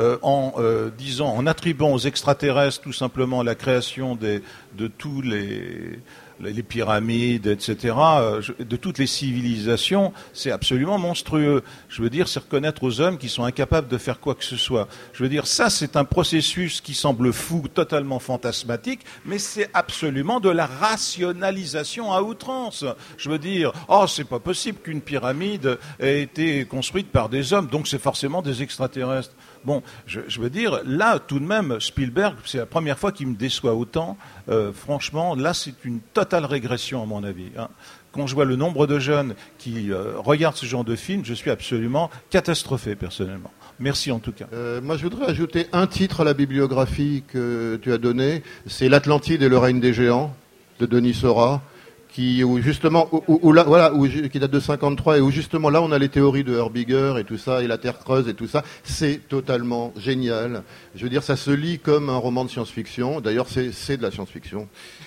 en attribuant aux extraterrestres tout simplement la création de tous les pyramides, etc., de toutes les civilisations, c'est absolument monstrueux. Je veux dire, c'est reconnaître aux hommes qui sont incapables de faire quoi que ce soit. Je veux dire, ça, c'est un processus qui semble fou, totalement fantasmatique, mais c'est absolument de la rationalisation à outrance. Je veux dire, c'est pas possible qu'une pyramide ait été construite par des hommes, donc c'est forcément des extraterrestres. Bon, je veux dire, là, tout de même, Spielberg, c'est la première fois qu'il me déçoit autant. Franchement, là, c'est une totale régression, à mon avis. Hein. Quand je vois le nombre de jeunes qui regardent ce genre de film, je suis absolument catastrophé, personnellement. Merci, en tout cas. Moi, je voudrais ajouter un titre à la bibliographie que tu as donnée. C'est L'Atlantide et le règne des géants, de Denis Seurat. Qui date de 53 et où justement là on a les théories de Herbigger et tout ça et la Terre creuse et tout ça, c'est totalement génial. Je veux dire, ça se lit comme un roman de science-fiction. D'ailleurs, c'est de la science-fiction.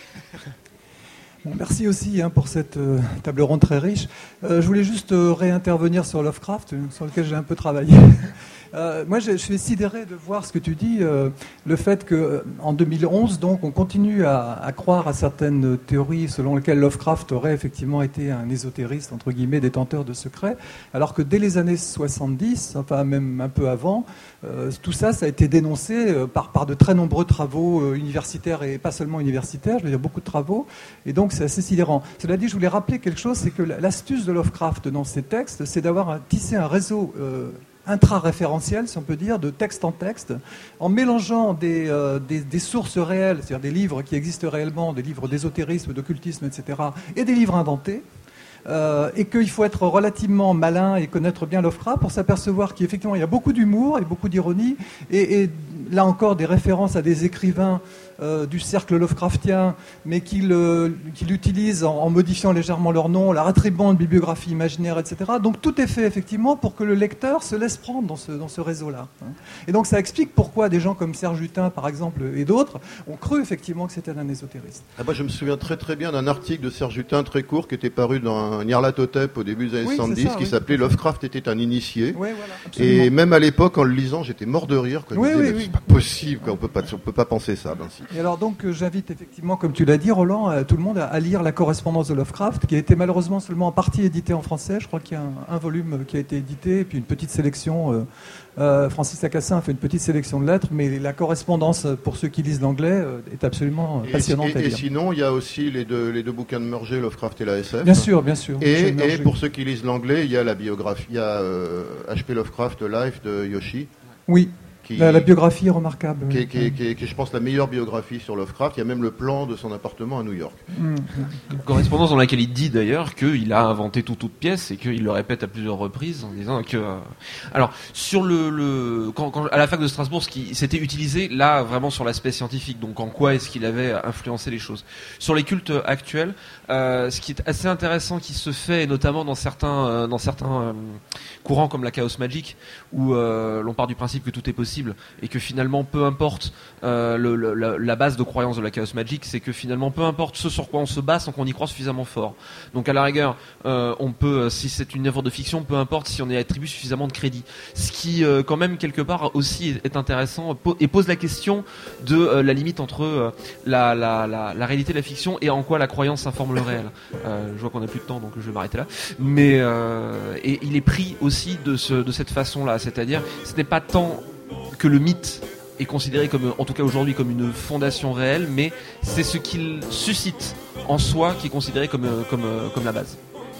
Bon, merci aussi pour cette table ronde très riche. Je voulais juste réintervenir sur Lovecraft, sur lequel j'ai un peu travaillé. Moi, je suis sidéré de voir ce que tu dis, le fait qu'en 2011, donc, on continue à croire à certaines théories selon lesquelles Lovecraft aurait effectivement été un ésotériste, entre guillemets, détenteur de secrets, alors que dès les années 70, enfin même un peu avant, tout ça, ça a été dénoncé par de très nombreux travaux universitaires et pas seulement universitaires, je veux dire beaucoup de travaux, et donc c'est assez sidérant. Cela dit, je voulais rappeler quelque chose, c'est que l'astuce de Lovecraft dans ses textes, c'est d'avoir tissé un réseau intra-référentiel, si on peut dire, de texte en texte, en mélangeant des sources réelles, c'est-à-dire des livres qui existent réellement, des livres d'ésotérisme, d'occultisme, etc., et des livres inventés, et qu'il faut être relativement malin et connaître bien Lovecraft pour s'apercevoir qu'effectivement il y a beaucoup d'humour et beaucoup d'ironie, et là encore des références à des écrivains du cercle Lovecraftien, mais qu'il utilise en modifiant légèrement leur nom, la attribuant une bibliographie imaginaire, etc. Donc tout est fait effectivement pour que le lecteur se laisse prendre dans ce réseau-là. Et donc ça explique pourquoi des gens comme Serge Hutin, par exemple, et d'autres, ont cru effectivement que c'était un ésotériste. Moi, je me souviens très très bien d'un article de Serge Hutin très court qui était paru dans un Nyarlathotep au début des années 70, qui s'appelait Lovecraft était un initié. Oui, voilà, absolument. Et même à l'époque, en le lisant, j'étais mort de rire. Quoi. C'est pas possible, quoi. On peut pas penser ça. Ainsi. Et alors donc j'invite effectivement, comme tu l'as dit Roland, tout le monde à lire la correspondance de Lovecraft, qui a été malheureusement seulement en partie éditée en français. Je crois qu'il y a un volume qui a été édité, et puis une petite sélection. Francis Acassin a fait une petite sélection de lettres, mais la correspondance, pour ceux qui lisent l'anglais, est absolument passionnante à lire. Et sinon, il y a aussi les deux bouquins de Murger, Lovecraft et la SF. Bien sûr. Et pour ceux qui lisent l'anglais, il y a la biographie, il y a H.P. Lovecraft, Life de Yoshi. Oui. La biographie est remarquable. Qui est, je pense, la meilleure biographie sur Lovecraft. Il y a même le plan de son appartement à New York. Correspondance dans laquelle il dit d'ailleurs qu'il a inventé toute pièce et qu'il le répète à plusieurs reprises en disant que... Alors, sur quand à la fac de Strasbourg, c'était utilisé là vraiment sur l'aspect scientifique, donc en quoi est-ce qu'il avait influencé les choses. Sur les cultes actuels, ce qui est assez intéressant qui se fait, et notamment dans certains courants comme la Chaos Magic, où l'on part du principe que tout est possible, et que finalement peu importe la base de croyance de la Chaos Magic, c'est que finalement peu importe ce sur quoi on se base tant qu'on y croit suffisamment fort. Donc à la rigueur on peut, si c'est une œuvre de fiction, peu importe si on y attribue suffisamment de crédit, ce qui quand même quelque part aussi est intéressant et pose la question de la limite entre la réalité de la fiction et en quoi la croyance informe le réel. Je vois qu'on n'a plus de temps, donc je vais m'arrêter là, mais et il est pris aussi de cette façon là, c'est-à-dire ce n'est pas tant que le mythe est considéré comme, en tout cas aujourd'hui, comme une fondation réelle, mais c'est ce qu'il suscite en soi qui est considéré comme la base.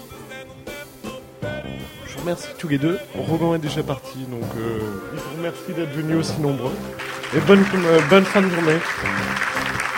Je vous remercie tous les deux. Rogan est déjà parti, donc je vous remercie d'être venus aussi nombreux. Et bonne fin de journée.